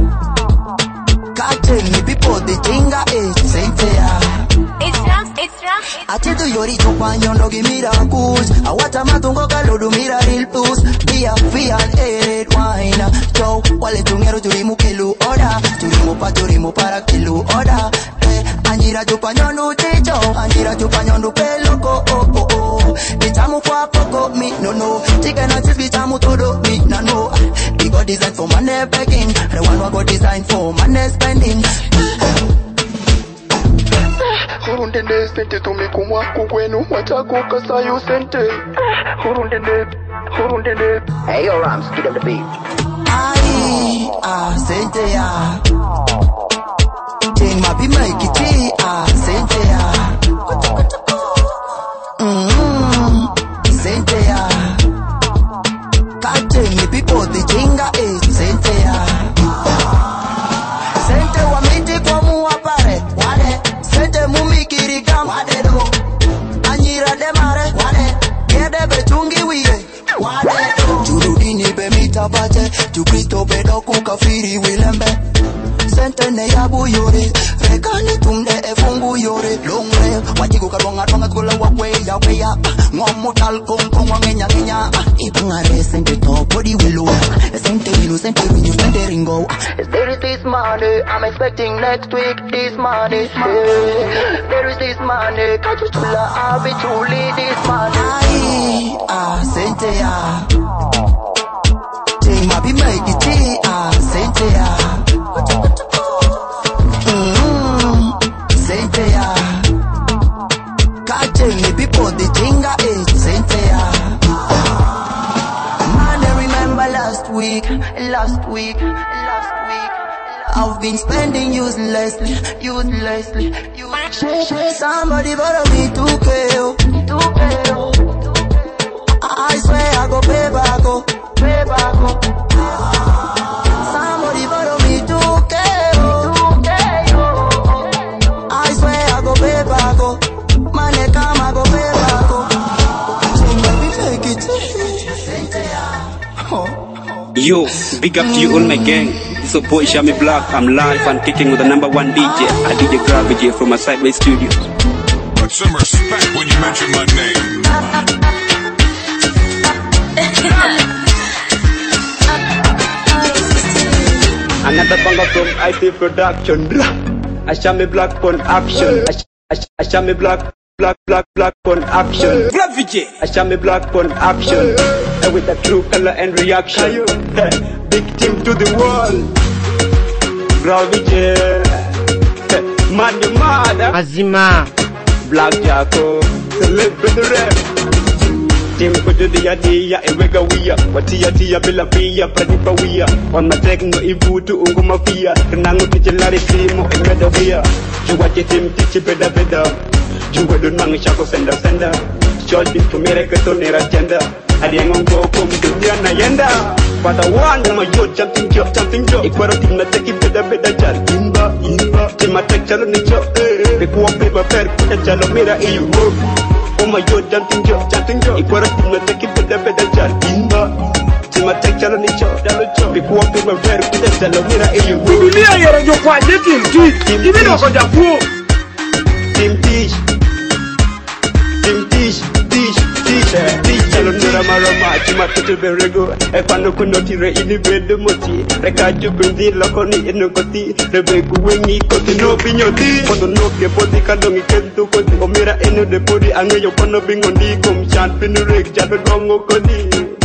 Kate ni pipo de tinga, eh, sentea. It's rough, it's rough. Atitu yori chupa nyondo gimira kus. Awata matungo kalodu mira real plus. Bia fia red wine. Chow wale tungero turimu kilu oda. Turimu pa turimu para kilu oda. Eh, Anjira chupanyondu chicho, anjira chupanyondu peloko, oh oh oh. Bichamu kwa poko, me no no. Chicken and cheese, bichamu todo, me no no. We got design for money begging, the one who got design for money spending. Hurundende sente tumikumwa kukwenu, wachako kasayo sente. Hurundende, hurundende. Hey yo Rams, get up the beat. Aye, ah, sente ya. Ting mapi make it, ah, sente ya. Mmm, sente ya. Catching me people the chinga eh, sente ya. Sente wa miti kwa muwa pare, wade. Sente mumi kirigam, wade do. Anyira de mare, wade. Gede bechungi wiye, wade do. Jurudini be mita bache, jukrito bedo kukafiri wilembe. Sente ne yabu yore, rekani tumde efungu yore. Longre, wajigu karonga ronga kula wakwe ya weya. Ngomu tal kong kong wangenya ngenya. Ipangare sente to body willow. Sente winu, sente winu, sente ringo. There is this money, I'm expecting next week this money. Hey, there is this money, kachuchula, I'll be truly this money. Aye, ah, sente ya. Ting mapi make it, ah, sente ya. Mmm, sente ya. Catching me people the chinga eh, sente ya. Man, I remember last week, last week, last week. I've been spending uselessly, uselessly, uselessly. Somebody borrow me two K, oh, two K, oh. I swear I go pay back, oh, pay back, oh. Somebody borrow me two K, oh, two K, oh. I swear I go pay back, oh. Money come, I go pay back, oh. Take it, oh. Yo, big up to you all my gang. This is boy Shami Black. I'm live and kicking with the number one D J, a D J Gravity from my Sideways Studios. Put some respect when you mention my name. Another banger from I T Production. I Shami Black on action. I Shami Black, black, black, black on action. I Shami Black on action. And with a true color and reaction. Big team to the world. Gravity. Man, you mad. Azima. Black Jacko. Celebrity rap. Team put the yadia, a wega wea, what tia tia billa pia, pradipa wea, on my techno ibu to Unguma Fia, Nango Tichelari Crimo, and Medavia. You watch it him teach you better better. You would do Nang Shako sender sender. Short bit to America to Nera gender. I didn't go come to Diana Yenda. But I want my yo jumping job, jumping job. Equality na take it better better jar. Imba, imba, Tima take challenge job. The poor paper fair, put a chalomera in you. Oh my God, jumping job, jumping job. Equality na take it better better jar. Imba, Tima take challenge job, challenge job. The poor paper fair, put a chalomera in you. Dunia yero jo kwa jetim ti. Ibi no koja fu. Team Tish, Team Tish, Tish, Tish, Tish. Chalomera marama, Tima put a berego. E pano kunotire ini bedo moti. Rekaju kundi lokoni inukoti. Rebeku wengi koti no pinyoti. Kono no ke poti kadongi kentu koti. Omira eno de podi ange yo kono bingondi. Kom chan pinu rek jabe gongo kodi.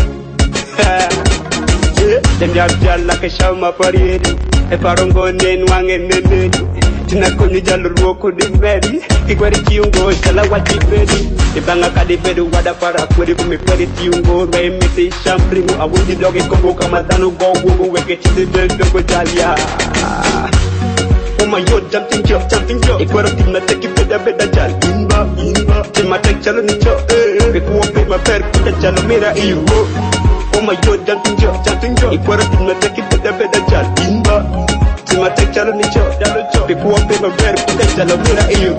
Dem ya jalla ke shama pariedi. E parongo nen wange nene. Tina koni jalo ruoko di veri. Kikwari kiungo shala wachi veri. Ibanga kadi bedu wada para kweri kumi kweri tiungo. Rei miti shampringu awundi dogi kombo kama danu go wugu weke chidi bedu go jalia. Oh my God, jumping job, jumping job. Ikwara tima teki beda beda jal. Imba, imba. Tima tek chalo ni cho. Bekuwa pe ma per kuta chalo mira iyo. Oh my God, jumping job, jumping job. Ikwara tima teki beda beda jal. Imba. Tima tek chalo ni cho. Bekuwa pe ma per kuta chalo mira iyo.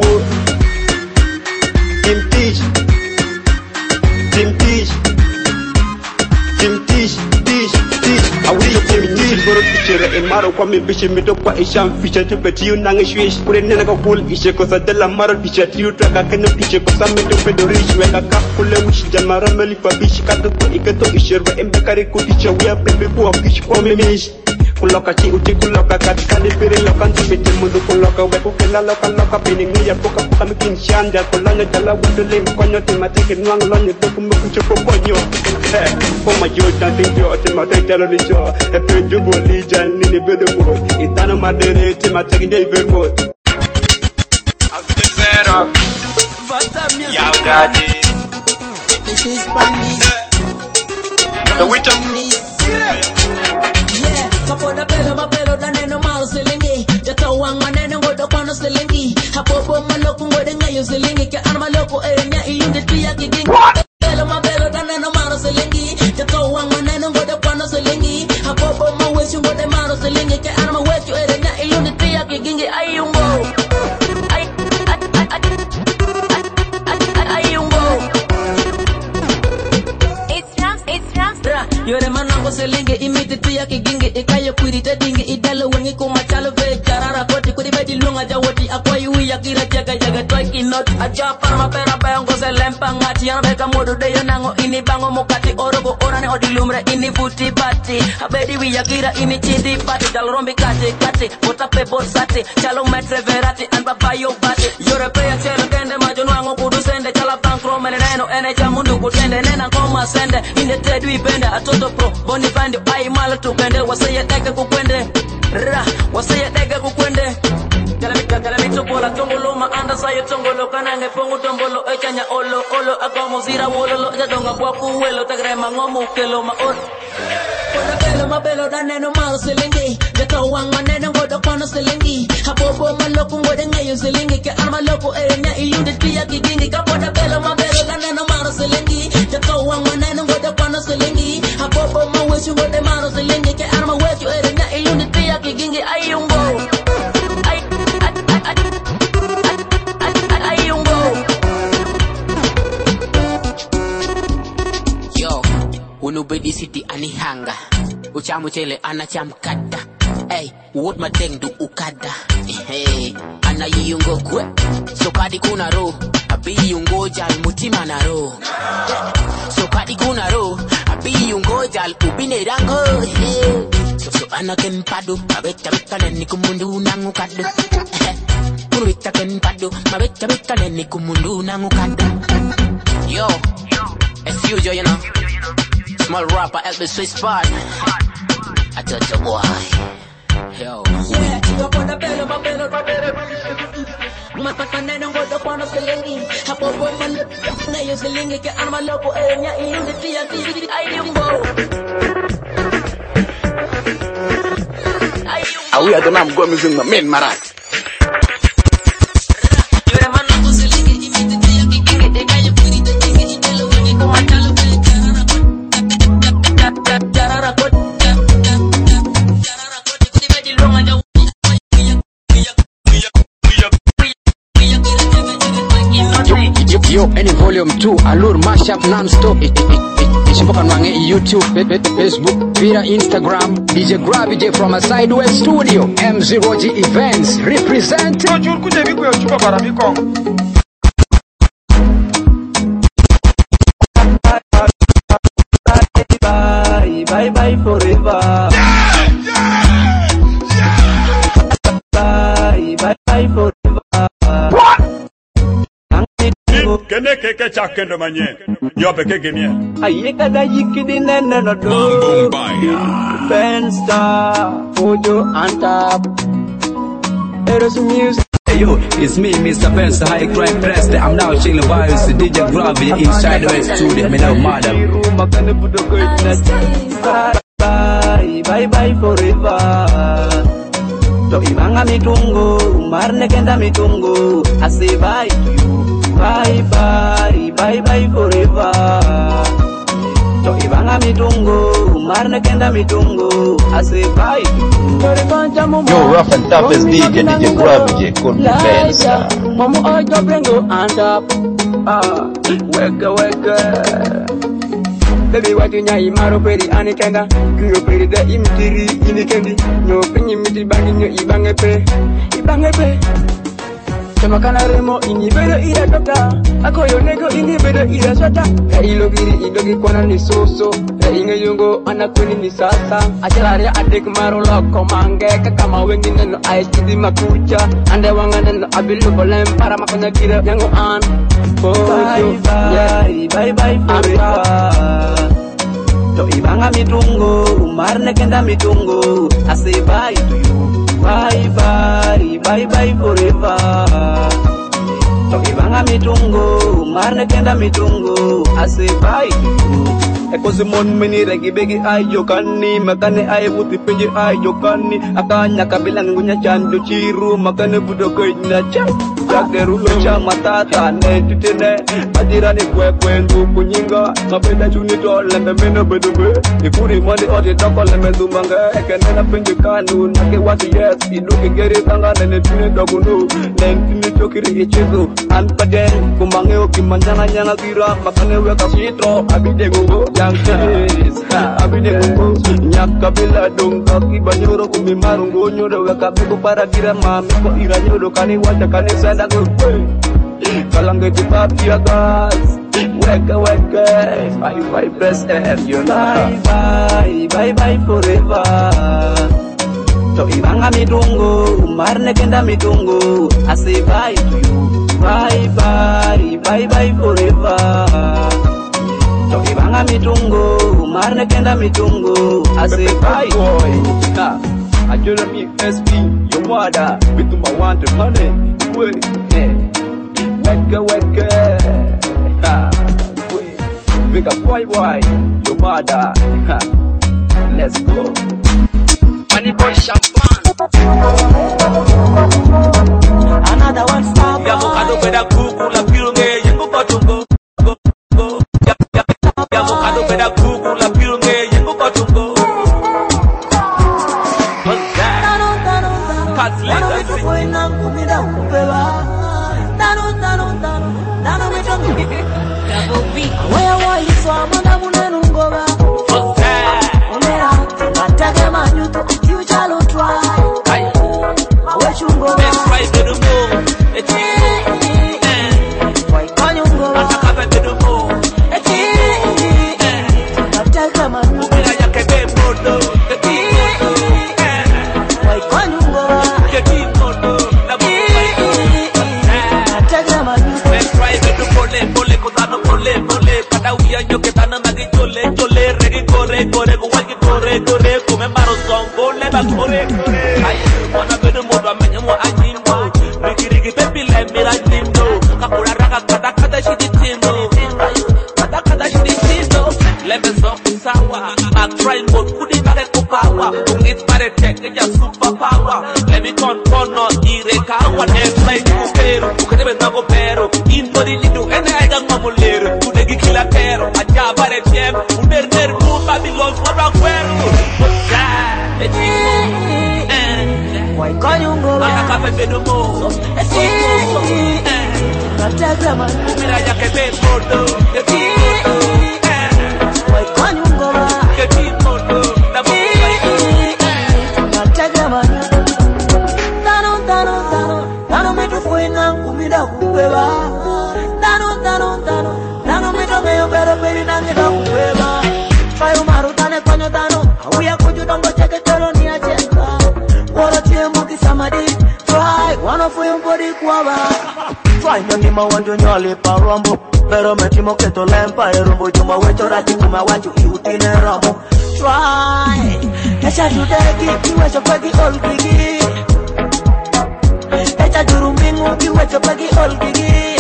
Team Tish, Team Tish, Team Tish, Tish, Tish. I will team Tish for a picture and Maro come bishop me up by Isham Fisher to bet you Nang Swish, put in a cool Ishakosa de la Maro picture to you track a can of picture because I'm to pay the rich when a couple which Jamarameli for Bish Kato Ikato Isher and Bakari could teacher we are baby who are fish for me. Kuloka chi uti kuloka katikali piri loka Ntipiti mudu kuloka weku kila loka loka Pini nguya puka puka mikin shanja Kulanya jala wuduli mkonyo Timatiki nwang lonyo Tuku muku chupu bonyo Oma yo chanting yo Timate jalo ni jo Epe jubu lija nini bedo mo Itano madere timatiki jay vermo Zero Yao daddy This is Bunny The Witcher Yeah, kapona pelo mapelo dane no mal silingi Jata wang maneno ngodo kwano silingi Hapopo maloko ngode ngayo silingi Ke anma loko erenya iyunde tuya kigingi Pelo mapelo dane no mal silingi Jata wang maneno ngodo kwano silingi Hapopo maweshu ngode malo silingi Ke anma wechu erenya iyunde tuya kigingi Ayungo Ay, ay, ay, ay Yore manango selinge imiti tuya kigingi Ikayo kwirite dingi idalo wengi kumachalo ve Jarara koti kuri beji lunga jawoti Akwa yui ya kira jaga jaga toy kinot Aja parma pera bayongo se lempa ngati Yana beka modu deyo nango ini bango mukati Orogo orane odi lumre ini futi pati Abedi wi ya kira ini chindi pati Jalo rombi kati kati Mota pe borsati Chalo metre verati Anba bayo bati Yore peya chelo kende majon wango kudu sende Chala bankro mene neno ene chamundu kutende Nena koma sende Inde tedu ibende Atoto pro boni bandi ai mala tukende Wasaya dega kukwende Ra wasaya dega kukwende Kalamika kalamito bola tongolo ma anda sayo tongolo Kanange pongu tombolo echanya olo olo Agomo zira wololo Jadonga kwa kuwelo Tagrema ngomu kelo ma olo Kona pelo mapelo daneno malo silingi Jata wang maneno ngodo kwano silingi Hapopo maloko ngode ngayo silingi Ke anma loko erenya iyunde tuya kigingi Kapona pelo mapelo daneno malo silingi Jata wang maneno ngodo kwano silingi Hapopo maweshu ngode malo silingi Ke anma wechu erenya iyunde tuya kigingi Ayungo Ay, ay, ay, ay, ay, ayungo Yo, unubedi city anihanga Uchamu chele anacham kata Hey, what my thing do ukada Hey, ana yiyungo kwe So kadi kuna ro Abi yungo jal mutima na ro So kadi kuna ro Abi yungo jal ubine rango Hey, so so ana ken padu Mabeta beka neni kumundu nangu kadu Kuru bita ken padu Mabeta beka neni kumundu nangu kadu Yo, it's usual you know Small rapper Elvis Swiss Spot I touch a boy Yo Yeah, yo pona pelo mapelo Mapaneno ngodo kwano silingi Hapopo malo Ngayo silingi Ke anma loko erenya iyunde tuya kigingi Ayungo Awi adona mgo mizing na main marat Yore manango silingi imiti tuya kigingi Ikayo kwirite dingi idalo wengi kumachalo ve Jarara koti Yo, any volume two, Allure mashup non-stop. Ishipoka nwange YouTube, Facebook, Twitter, Instagram. D J Gravy J from a Sidewest Studio. M zero G Events represent. Bye, bye, bye forever. Bye, bye, bye forever. Kene keke chakendo manye. Yo peke kemie. Aye kada yikidi nene no do. Ben star, Ojo and Tap. Eros music. Hey yo, it's me, Mister Benz, high crime president. I'm now chilling vibes with D J Gravy inside the studio. Me now madam. Bye, bye, bye forever. To imanga mitungo, marne kenda mitungo. I say bye to you. Bye bye, bye bye forever. To ibanga mitungo, marne kenda mitungo. I say bye to you. Yo, rough and tough as D J, D J Gravy J, could be best. Momo ojo brengo and up. Ah, weka weka. Baby watu nyai maro peri anikenda. Kuyo peri da imitiri inikendi. No penyi miti bangi nyo ibange pe. Ibange pe. Chama kana remo ini bedo ira doctor. Akoyo nego ini bedo ira shota. Ka ilogiri idogi kwana ni soso. Ka inge yungo anakuni ni sasa. Achalari adik maro loko mange. Kakama wengi neno ice kidi makucha. Ande wanga neno abilu bolem para makanya kira yango an. Bye bye, bye bye forever. To ibanga mitungo, marne kenda mitungo. I say bye to you. Bye bye, bye bye forever. To ibanga mitungo, marne kenda mitungo. I say bye to you. Eko simon mini regi begi ayo kani. Makane ayo puti peje ayo kani. Akanya kabilang ngunya chandu chiru. Makane budo koina chan. Jageru lo cha matata ne tutene. Ajirani kwe kwe ndu kunyinga. Mapenda chuni to lembe meno bedube. Ikuri mandi odi doko lembe dumanga. Ekene na penje kanu. Nake wasi yes. Iduki geri tanga nene tuni dogu nu. Nen tuni chokiri ichizu. Anpaden kumange oki manjana nyanga kira. Makane weka sitro. Abide gungo. Yang cheese. Abide gungo. Nyaka bila dongka. Kibanyoro kumimarungo. Nyodo weka biku para kira mami. Ko ira nyodo kani wacha kani sada. Kalange di papia gas. Weka weka. Bye bye press F. You bye bye. Bye bye forever. To ibanga mitungo. Marne kenda mitungo. I say bye to you. Bye bye. Bye bye forever. To ibanga mitungo. Marne kenda mitungo. I say bye boy. Nah. I just me S P. Your mother. Bitu ma want to money. Wait, weka weka, ha, wait, weka boy boy, your mother, ha, let's go. Money boy champagne. Another one stop. Ya mukado peda kuku la pirunge yengu kotungo, go go. Ya ya ya mukado peda kuku la pirunge yengu kotungo. What's that? Cats like Where were you from? Munenungoba. Umera, nataka manyu to future lo try. Mawechungoba. Let's try to do more. It's why can you go? Nataka to do more. It's nataka manyu. Umera yake be modo. Why can you go? Get modo. Nataka manyu. Let's try to do more. Pole kutano pole pole. Kada uya nyoke tana nagi chole chole. Regi kore kore kuwaki kore kore. Kume maro song kole bal kore kore. Ay wana bedo modo amenye mo anyimbo. Rigi rigi pepi le mira lindo. Kakura raka kada kada shidi tindo. Kada kada shidi tindo. Lebe song sawa. Back try mode kudi bare kupawa. Ungit bare tek ya super power. Let me con kono ire kawa. Next play kuperu. Ukadebe nago pero. Into di lidu ene aiga mamulero. Kudegi kila pero. Aja bare tiem. Uner ner mu Babylon wara kweru. Why can you go? I have a bit more. Nataka manyu. Umira yake be modo. Why can you go? Get modo. Nataka manyu. Tano tano tano. Tano metu fuena kumida kubeba. Tano tano tano. Tano metu meyo bere bere nangida kubeba. Fayo maru tane konyo tano. Awuya kujudombo cheke tolo ni acheka. Wara tiemu kisamadi. Try wanna for your body kuaba. Try nyoni mawanjo nyoli parombo. Pero metimo keto lempa erombo juma wecho rati kuma wachu iutine rambo. Try Echa judeki kiwecho pegi olgigi. Echa jurumingu kiwecho pegi olgigi.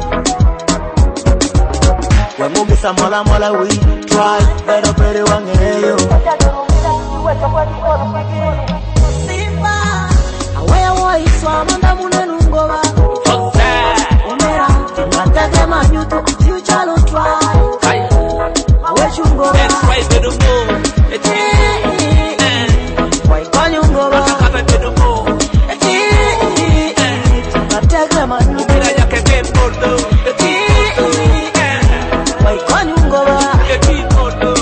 Wemugisa mola mola we try. Pero pero wangeyo. Echa jurumingu kiwecho pegi olgigi. Simba Awaya wa iswa manda munenungoba. Umera nataka manyu to future lo try. Mawechungoba. Let's try to do more. It's why can you go? Nataka to do more. Nataka manyu. Umira yake be modo. Why can you go? Get modo.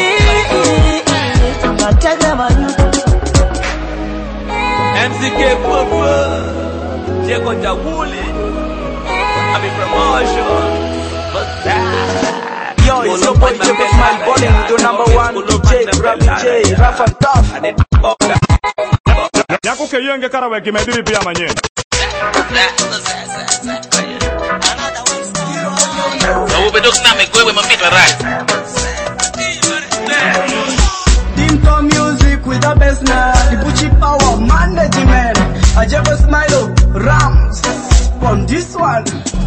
Nataka manyu. M C K Papa Diego Jawuli boy Jacob Smile Balling, the number one D J, Ravi J, rough and tough. Nyako keyenge karawe kimediri pia manye. Team Tom Music with the best now. The Bucci Power Management. I Jacob Smile Rams on this one.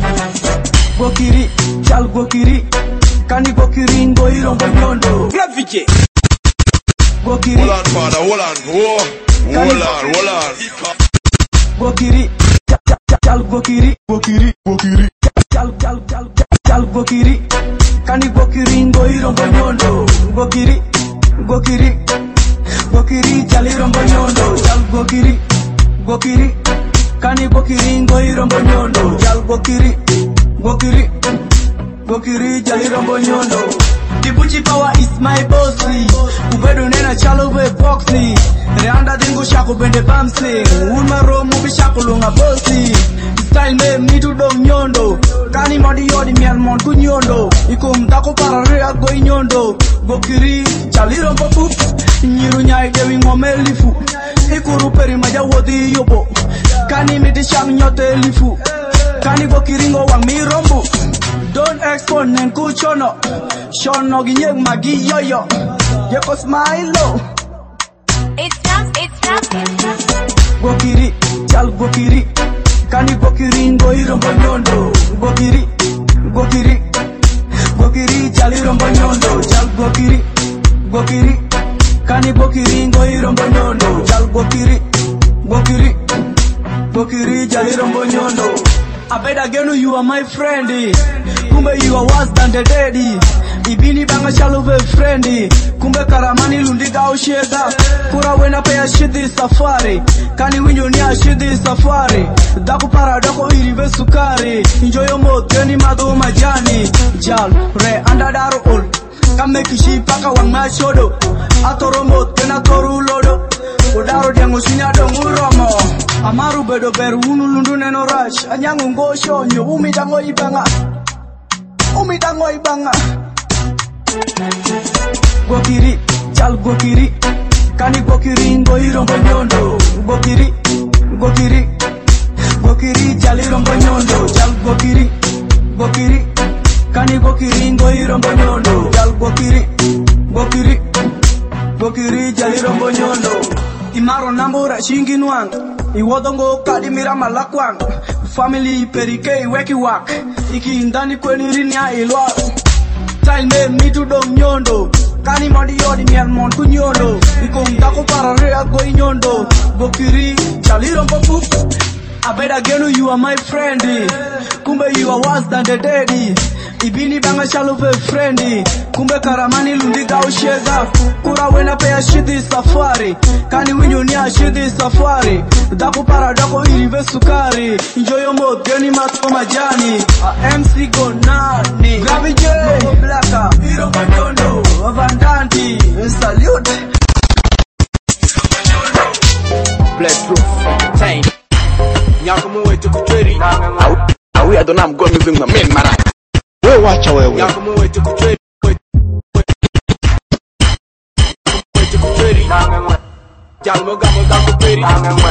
Gokiri, chal Gokiri. Kani Gokiri ngo irombo nyondo. Gravity. Gokiri. Hold on, father, hold on. Whoa. Hold on, hold on. Gokiri, chal Gokiri, Gokiri, Gokiri. Chal chal chal chal Gokiri. Kani Gokiri ngo irombo nyondo. Gokiri, Gokiri. Gokiri chal irombo nyondo. Chal Gokiri, Gokiri. Kani Gokiri ngo irombo nyondo. Chal Gokiri, Gokiri. Gokiri chal irombo nyondo. The Bucci Power is my bossy. Ubedu nena chalo we boxy. Reanda dingo shako bende bamsing. Ulma romu bishako lunga bossy. Style me me to dong nyondo. Kani modi yodi mi almon ku nyondo. Iko mdako para rea go nyondo. Gokiri chaliro popu. Nyiru nyai dewi ngome lifu. Ikuru peri maja wodi yobo. Kani midi sham nyote lifu. Kani Gokiri ngo wang mi rombu. Don't export nen kuchono. Shono ginyeg magi yoyo. Yeko smile low. It's just, it's just, it's just. Gokiri, chal Gokiri. Kani Gokiri ngo irombo nyondo. Gokiri, Gokiri. Gokiri chal irombo nyondo. Chal Gokiri, Gokiri. Kani Gokiri ngo irombo nyondo. Chal Gokiri, Gokiri. Gokiri chal irombo nyondo. I bet again you are my friend. Kumbe you are worse than the daddy. Ibini banga shalove friendly. Kumbe karamani lundiga ushega. Kura wena paya shidi safari. Kani winyo niya shidi safari. Daku para dako irive sukari. Enjoy your mode, teni madu majani. Jal, re anda daru ul. Kame kishi paka wang mashodo. Atoro mode, tena toru lodo. Udaro diango sinya dongu romo. Amaru bedo beru unu lundu neno rush. Anyangu ngosho nyo umi dango ibanga. Umi dango ibanga. Gokiri, chal Gokiri. Kani Gokiri ngo irombo nyondo. Gokiri, Gokiri. Gokiri chal irombo nyondo. Chal Gokiri, Gokiri. Kani Gokiri ngo irombo nyondo. Chal Gokiri, Gokiri. Gokiri chal irombo nyondo. Imaro nambura shingi nwang. Iwodongo kadimira malakwang. Family perike weki wak. Iki indani kweni rinya ilwa. Style me me to dong nyondo. Kani modi yodi mi almon ku nyondo. Iko mdako para rea go nyondo. Gokiri chaliro popu. I bet again you are my friend. Kumbe you are worse than the daddy. Ibini banga shalove friendly. Kumbe karamani lundiga ushega. Kura wena paya shidi safari. Kani winyo niya shidi safari. Daku para dako irive sukari. Enjoy your mode, geni masko majani. A M C go nani. Gravity J, Bobo Blacka, Hiro Banyondo, Vandanti, salute. Bulletproof, entertain. Nyakumu wetu kuchweri. Awi adonam go music na men mara. We wacha wewe. Nyakumu wetu kuchweri. Wetu kuchweri. Jalmo gamo gamo peri.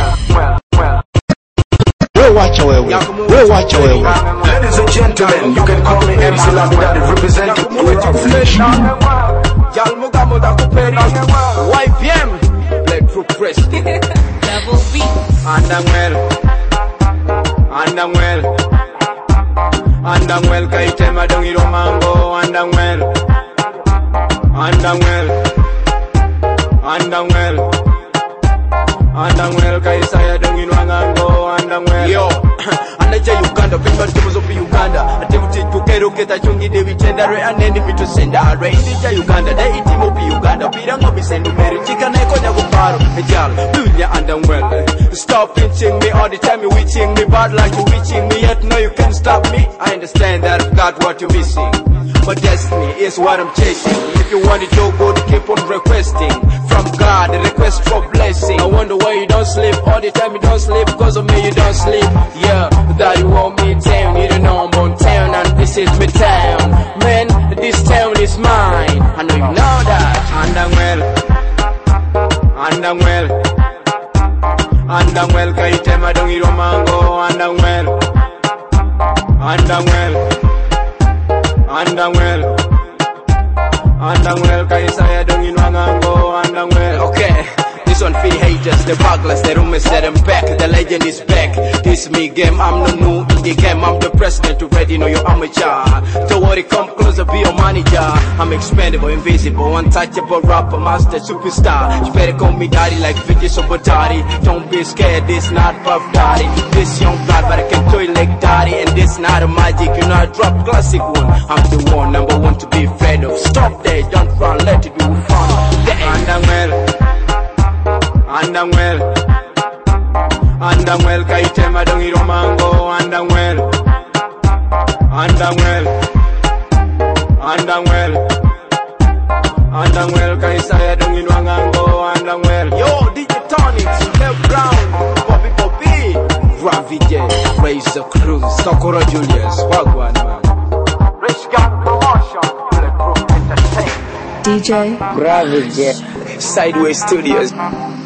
We wacha wewe. We wacha wewe. Ladies and gentlemen, you can call me M C Labudadi representing Wetu Flesh. Jalmo gamo gamo peri. Y P M. Bulletproof press. Double B. Andangwel. Andangwel. Andangwel kaitema dongiro mango. Andangwel. Andangwel. Andangwel. Andangwel kaisaya dongiro mango. Andangwel. Yo. Anaja Uganda, pimba tumuzo pi Uganda. Atemuti tukero keta chungi de vichenda re aneni mitu senda. Re indija Uganda, de itimo pi Uganda. Pirango bisendu meri, chika neko nyago paro. Ejal, dunya andangwel. Stop pinching me all the time, you witching me bad like you witching me. Yet no, you can't stop me. I understand that I've got what you're missing. But destiny is what I'm chasing. If you want it, you're good, keep on requesting. From God, the request for blessing. I wonder why you don't sleep. All the time you don't sleep, cause of me you don't sleep. Yeah, that you want me down. You don't know I'm on town, and this is my town. Man, this town is mine. andangwel andangwel kaitema dongi romango andangwel andangwel andangwel andangwel kaisaya dongi nwangango andangwel. Okay, this one for the haters, the buglers, the rumors that I'm back, the legend is back. This me game, I'm no new in the game, I'm the president, already know you're amateur. Don't worry, come closer, be your manager. I'm expendable, invisible, untouchable, rapper, master, superstar. You better call me daddy like Vijay Sobodari. Don't be scared, this not Puff Daddy. This young blood, but I can do it like daddy. And this not a magic, you know I drop classic one. I'm the one, number one to be afraid of. Stop there, don't run, let it be fun. Andangwel andangwel andangwel kaitema dongi romango andangwel andangwel andangwel andangwel kaisaya dongi nwangango andangwel. Yo, D J Tonics, Left Brown, Bobby Bobby, Ravi J, Razor Cruz, Kokoro Julius, Wagwan man, Rich Gang Promotion, Bulletproof Entertainment, D J Ravi J, Sideways Studios.